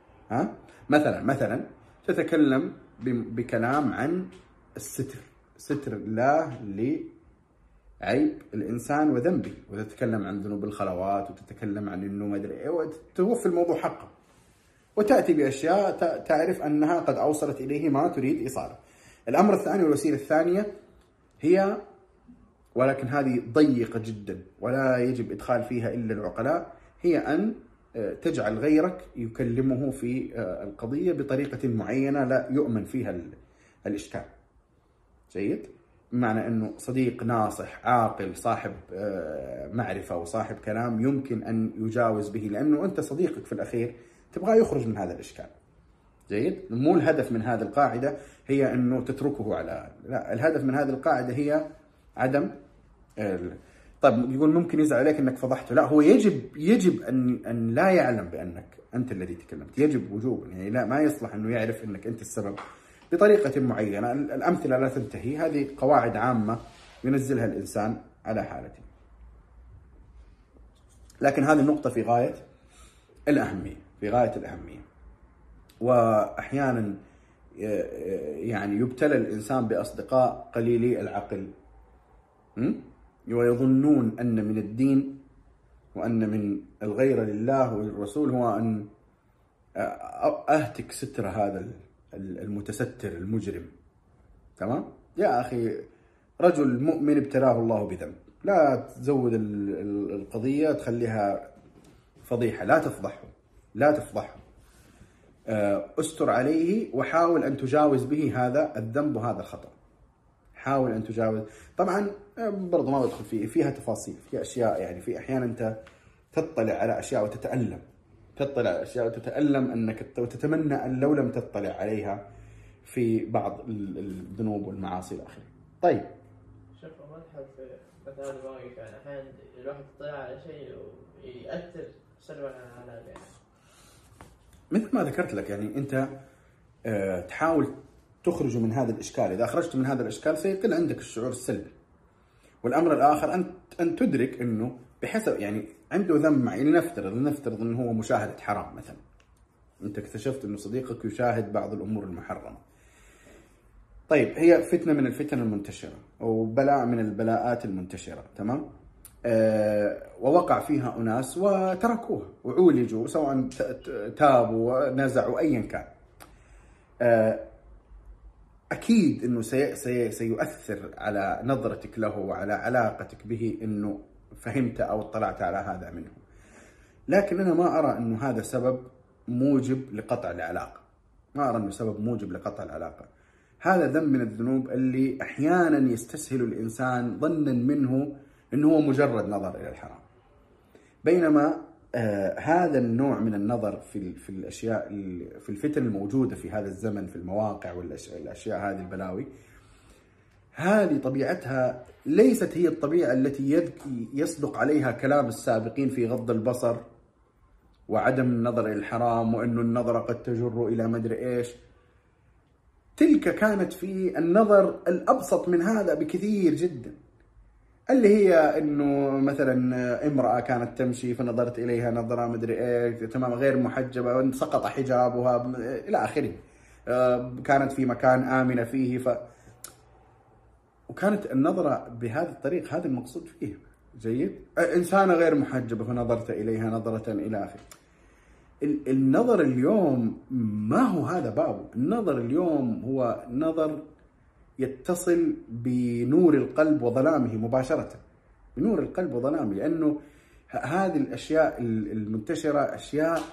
[SPEAKER 1] مثلا تتكلم بكلام عن الستر، ستر الله لعيب الانسان وذنبه، وتتكلم عن ذنوب الخلوات، وتتكلم عن انه ما ادري ايه، وتوفي الموضوع حقه، وتاتي باشياء تعرف انها قد اوصلت اليه ما تريد ايصاله. الامر الثاني والوسيله الثانيه هي، ولكن هذه ضيقه جدا ولا يجب ادخال فيها الا العقلاء، هي ان تجعل غيرك يكلمه في القضية بطريقة معينة لا يؤمن فيها الإشكال. جيد؟ بمعنى أنه صديق ناصح عاقل صاحب معرفة وصاحب كلام يمكن أن يجاوز به، لأنه أنت صديقك في الأخير تبغى يخرج من هذا الإشكال. جيد؟ مو الهدف من هذه القاعدة هي أنه تتركه على، لا، الهدف من هذه القاعدة هي عدم طيب يقول ممكن يزعل عليك انك فضحته، لا، هو يجب ان لا يعلم بانك انت الذي تكلمت، يجب وجوبا، يعني لا، ما يصلح انه يعرف انك انت السبب بطريقه معينه. الامثله لا تنتهي، هذه قواعد عامه ينزلها الانسان على حالته. لكن هذه النقطه في غايه الاهميه، واحيانا يعني يبتلى الانسان باصدقاء قليلي العقل، ويظنون أن من الدين وأن من الغيرة لله والرسول هو أن أهتك ستر هذا المتستر المجرم. تمام؟ يا أخي، رجل مؤمن ابتلاه الله بذنب، لا تزود القضية تخليها فضيحة، لا تفضحه. استر عليه وحاول أن تجاوز به هذا الذنب وهذا الخطأ. حاول أن تجاوز. طبعا برضو ما بدخل فيها تفاصيل، في أشياء يعني في أحيانا أنت تطلع على أشياء وتتألم أنك وتتمنى أن لو لم تطلع عليها في بعض الذنوب والمعاصي الأخيرة. طيب
[SPEAKER 4] شوف، ملحظ مثلا واقف، يعني أحيانا الواحد يطلع على شيء ويأثر سلبا على يعني.
[SPEAKER 1] مثل ما ذكرت لك، يعني أنت تحاول تخرج من هذا الإشكال. إذا خرجت من هذا الإشكال سيقل عندك الشعور السلبي. والأمر الآخر أن تدرك أنه بحسب يعني عنده ذنب معين، لنفترض أنه هو مشاهدة حرام مثلا، أنت اكتشفت أنه صديقك يشاهد بعض الأمور المحرمة. طيب هي فتنة من الفتن المنتشرة، وبلاء من البلاءات المنتشرة. تمام؟ ووقع فيها أناس وتركوها وعولجوا، سواء تابوا ونزعوا أيا كان. أكيد أنه سيؤثر على نظرتك له وعلى علاقتك به أنه فهمت أو اطلعت على هذا منه. لكن أنا ما أرى أنه هذا سبب موجب لقطع العلاقة، ما أرى أنه سبب موجب لقطع العلاقة. هذا ذنب من الذنوب اللي أحيانا يستسهل الإنسان ظنا منه أنه هو مجرد نظر إلى الحرام، بينما هذا النوع من النظر في الأشياء، في الفتن الموجودة في هذا الزمن، في المواقع والأشياء هذه البلاوي، هذه طبيعتها ليست هي الطبيعة التي يصدق عليها كلام السابقين في غض البصر وعدم النظر إلى الحرام، وأنه النظر قد تجر إلى مدري إيش. تلك كانت في النظر الأبسط من هذا بكثير جدا، اللي هي أنه مثلا امرأة كانت تمشي فنظرت إليها نظرة مدري إيش تمام غير محجبة، سقط حجابها إلى آخره، كانت في مكان آمنة فيه وكانت النظرة بهذا الطريق، هذا المقصود فيه. جيد. إنسانة غير محجبة فنظرت إليها نظرة إلى آخره. النظر اليوم ما هو هذا بابه. النظر اليوم هو نظر يتصل بنور القلب وظلامه مباشرة، بنور القلب وظلامه، لأنه هذه الأشياء المنتشرة أشياء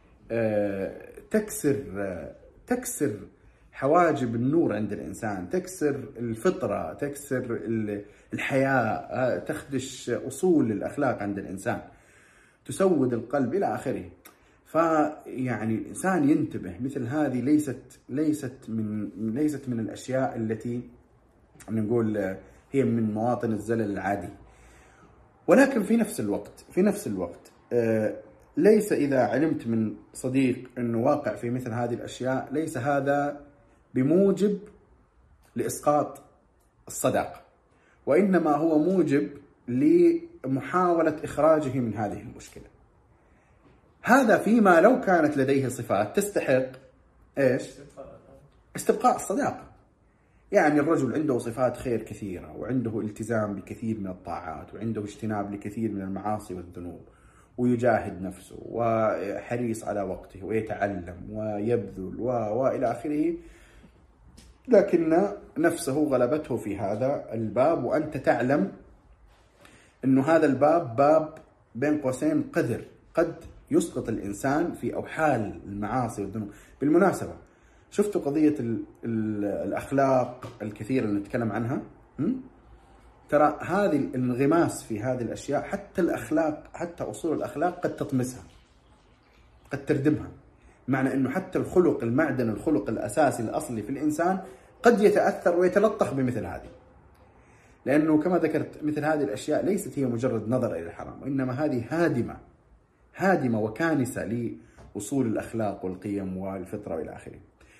[SPEAKER 1] تكسر حواجب النور عند الإنسان، تكسر الفطرة، تكسر الحياة، تخدش أصول الأخلاق عند الإنسان، تسود القلب إلى آخره. فيعني الإنسان ينتبه، مثل هذه ليست من الأشياء التي نقول هي من مواطن الزلل العادي. ولكن في نفس الوقت ليس إذا علمت من صديق أنه واقع في مثل هذه الأشياء ليس هذا بموجب لإسقاط الصداقة، وإنما هو موجب لمحاولة إخراجه من هذه المشكلة. هذا فيما لو كانت لديه صفات تستحق إيش؟ استبقاء الصداقة. يعني الرجل عنده صفات خير كثيرة، وعنده التزام بكثير من الطاعات، وعنده اجتناب لكثير من المعاصي والذنوب، ويجاهد نفسه وحريص على وقته ويتعلم ويبذل وإلى آخره، لكن نفسه غلبته في هذا الباب، وأنت تعلم أنه هذا الباب باب بين قوسين قذر، قد يسقط الإنسان في أوحال المعاصي والذنوب. بالمناسبة شفتوا قضية الأخلاق الكثيرة اللي نتكلم عنها؟ ترى هذه الانغماس في هذه الأشياء، حتى الأخلاق، حتى أصول الأخلاق قد تطمسها، قد تردمها. معنى أنه حتى الخلق، المعدن، الخلق الأساسي الأصلي في الإنسان قد يتأثر ويتلطخ بمثل هذه، لأنه كما ذكرت مثل هذه الأشياء ليست هي مجرد نظر إلى الحرام، وإنما هذه هادمة وكانسة لأصول الأخلاق والقيم والفطرة وإلى آخره.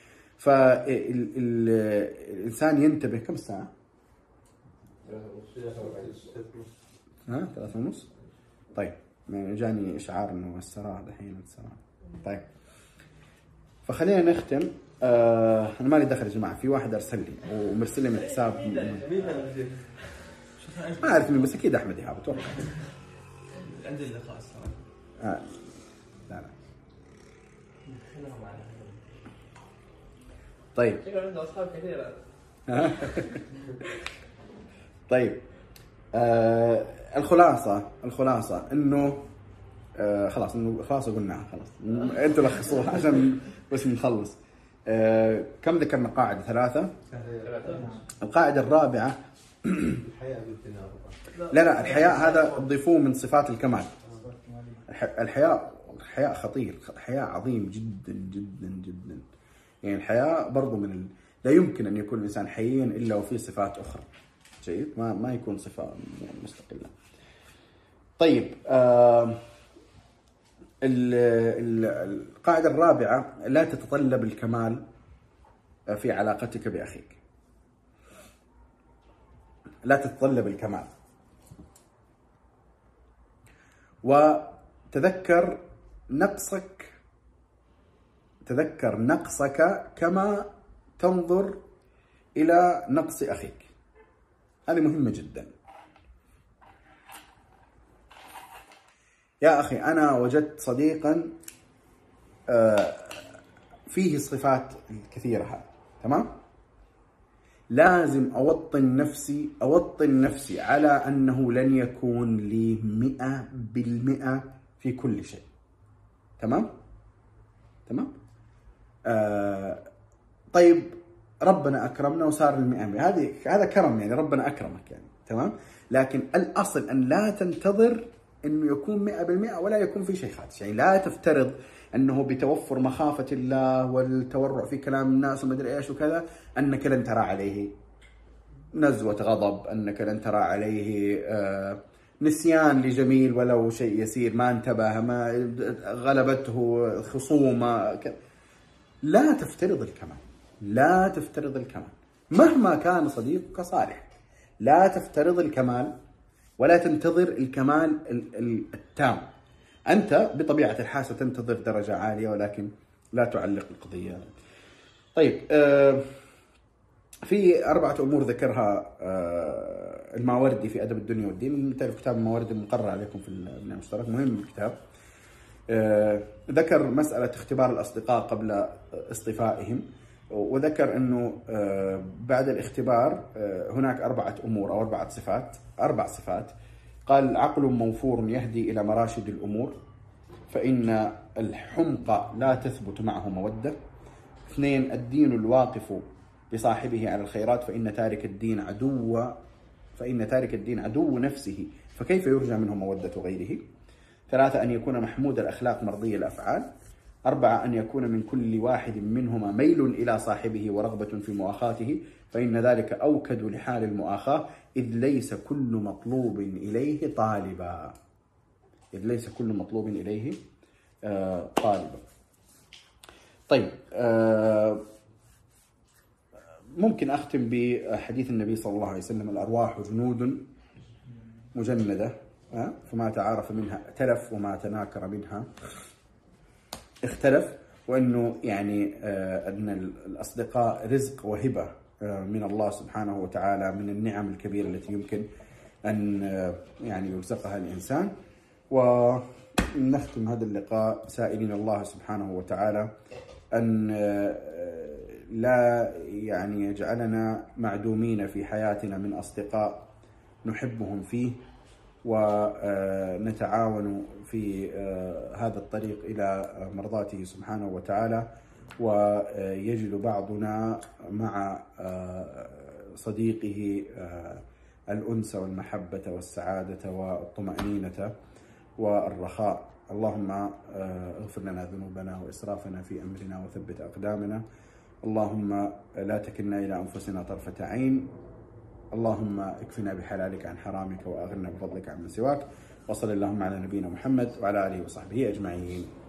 [SPEAKER 1] فالإنسان ينتبه. كم الساعة؟ 3:30. طيب جاني إشعار أنه السراء دحين السراء. طيب فخلينا نختم. أنا مالي دخل يا جماعة، في واحد أرسل لي ومرسل لي من حساب ما أعرف مين، بس أكيد أحمد إيهاب أتوقع.
[SPEAKER 2] عندي اللقاء الصراحة.
[SPEAKER 1] لا طيب.
[SPEAKER 4] شكرا عنده أصحاب كثيرة.
[SPEAKER 1] طيب الخلاصة إنه خلاص، إنه الخلاصة قلناها خلاص، أنتوا لخصوها عشان بس نخلص. كم ذكرنا؟ قاعدة 3. القاعدة الرابعة
[SPEAKER 3] الحياء بالتناوب.
[SPEAKER 1] لا الحياء هذا تضيفوه من صفات الكمال. الحياء خطير، الحياء عظيم جدا جدا جدا. يعني الحياء برضو لا يمكن أن يكون الإنسان حييا إلا وفيه صفات أخرى. جيد. ما يكون صفة مستقلة. طيب القاعدة الرابعة: لا تتطلب الكمال في علاقتك بأخيك. لا تتطلب الكمال، وتذكر نقصك كما تنظر إلى نقص أخيك. هذه مهمة جدا. يا أخي أنا وجدت صديقا فيه الصفات الكثيرة هذه، تمام؟ لازم أوطن نفسي على أنه لن يكون لي 100% في كل شيء، تمام؟ طيب ربنا أكرمنا وصار 100%، هذا كرم يعني، ربنا أكرمك يعني، تمام؟ لكن الأصل أن لا تنتظر أنه يكون 100% ولا يكون في شيء خادش، يعني لا تفترض أنه بتوفر مخافة الله والتورع في كلام الناس ومدري إيش وكذا أنك لن ترى عليه نزوة غضب، أنك لن ترى عليه نسيان لجميل ولو شيء يسير، ما انتبه، ما غلبته خصومة. لا تفترض الكمال مهما كان صديقك صالح. لا تفترض الكمال ولا تنتظر الكمال التام. أنت بطبيعة الحال ستنتظر درجة عالية ولكن لا تعلق القضية. طيب في 4 أمور ذكرها الماوردي في أدب الدنيا والدين. تعرف كتاب الماوردي مقرر عليكم في البناء المشترك، مهم الكتاب. ذكر مسألة اختبار الأصدقاء قبل اصطفائهم، وذكر أنه بعد الاختبار هناك 4 أمور أو 4 صفات. قال: عقل موفور يهدي إلى مراشد الأمور، فإن الحمق لا تثبت معه مودة. 2 الدين الواقف بصاحبه على الخيرات، فإن تارك الدين عدو نفسه، فكيف يرجى منه مودة غيره. 3 أن يكون محمود الأخلاق مرضي الأفعال. 4 أن يكون من كل واحد منهما ميل إلى صاحبه ورغبة في مؤاخاته، فإن ذلك أوكد لحال المؤاخاة، إذ ليس كل مطلوب إليه طالبا. طيب ممكن أختم بحديث النبي صلى الله عليه وسلم: الأرواح جنود مجندة، فما تعارف منها ائتلف وما تناكر منها اختلف. وأنه يعني أن الأصدقاء رزق وهبة من الله سبحانه وتعالى، من النعم الكبيرة التي يمكن أن يعني يرزقها الإنسان. ونختم هذا اللقاء سائلين الله سبحانه وتعالى أن لا يعني يجعلنا معدومين في حياتنا من أصدقاء نحبهم فيه، ونتعاون في هذا الطريق إلى مرضاته سبحانه وتعالى، ويجد بعضنا مع صديقه الأنس والمحبة والسعادة والطمأنينة والرخاء. اللهم اغفر لنا ذنوبنا وإسرافنا في أمرنا وثبت أقدامنا. اللهم لا تكلنا إلى أنفسنا طرفة عين. اللهم اكفنا بحلالك عن حرامك وأغننا بفضلك عمن سواك. وصلى اللهم على نبينا محمد وعلى آله وصحبه أجمعين.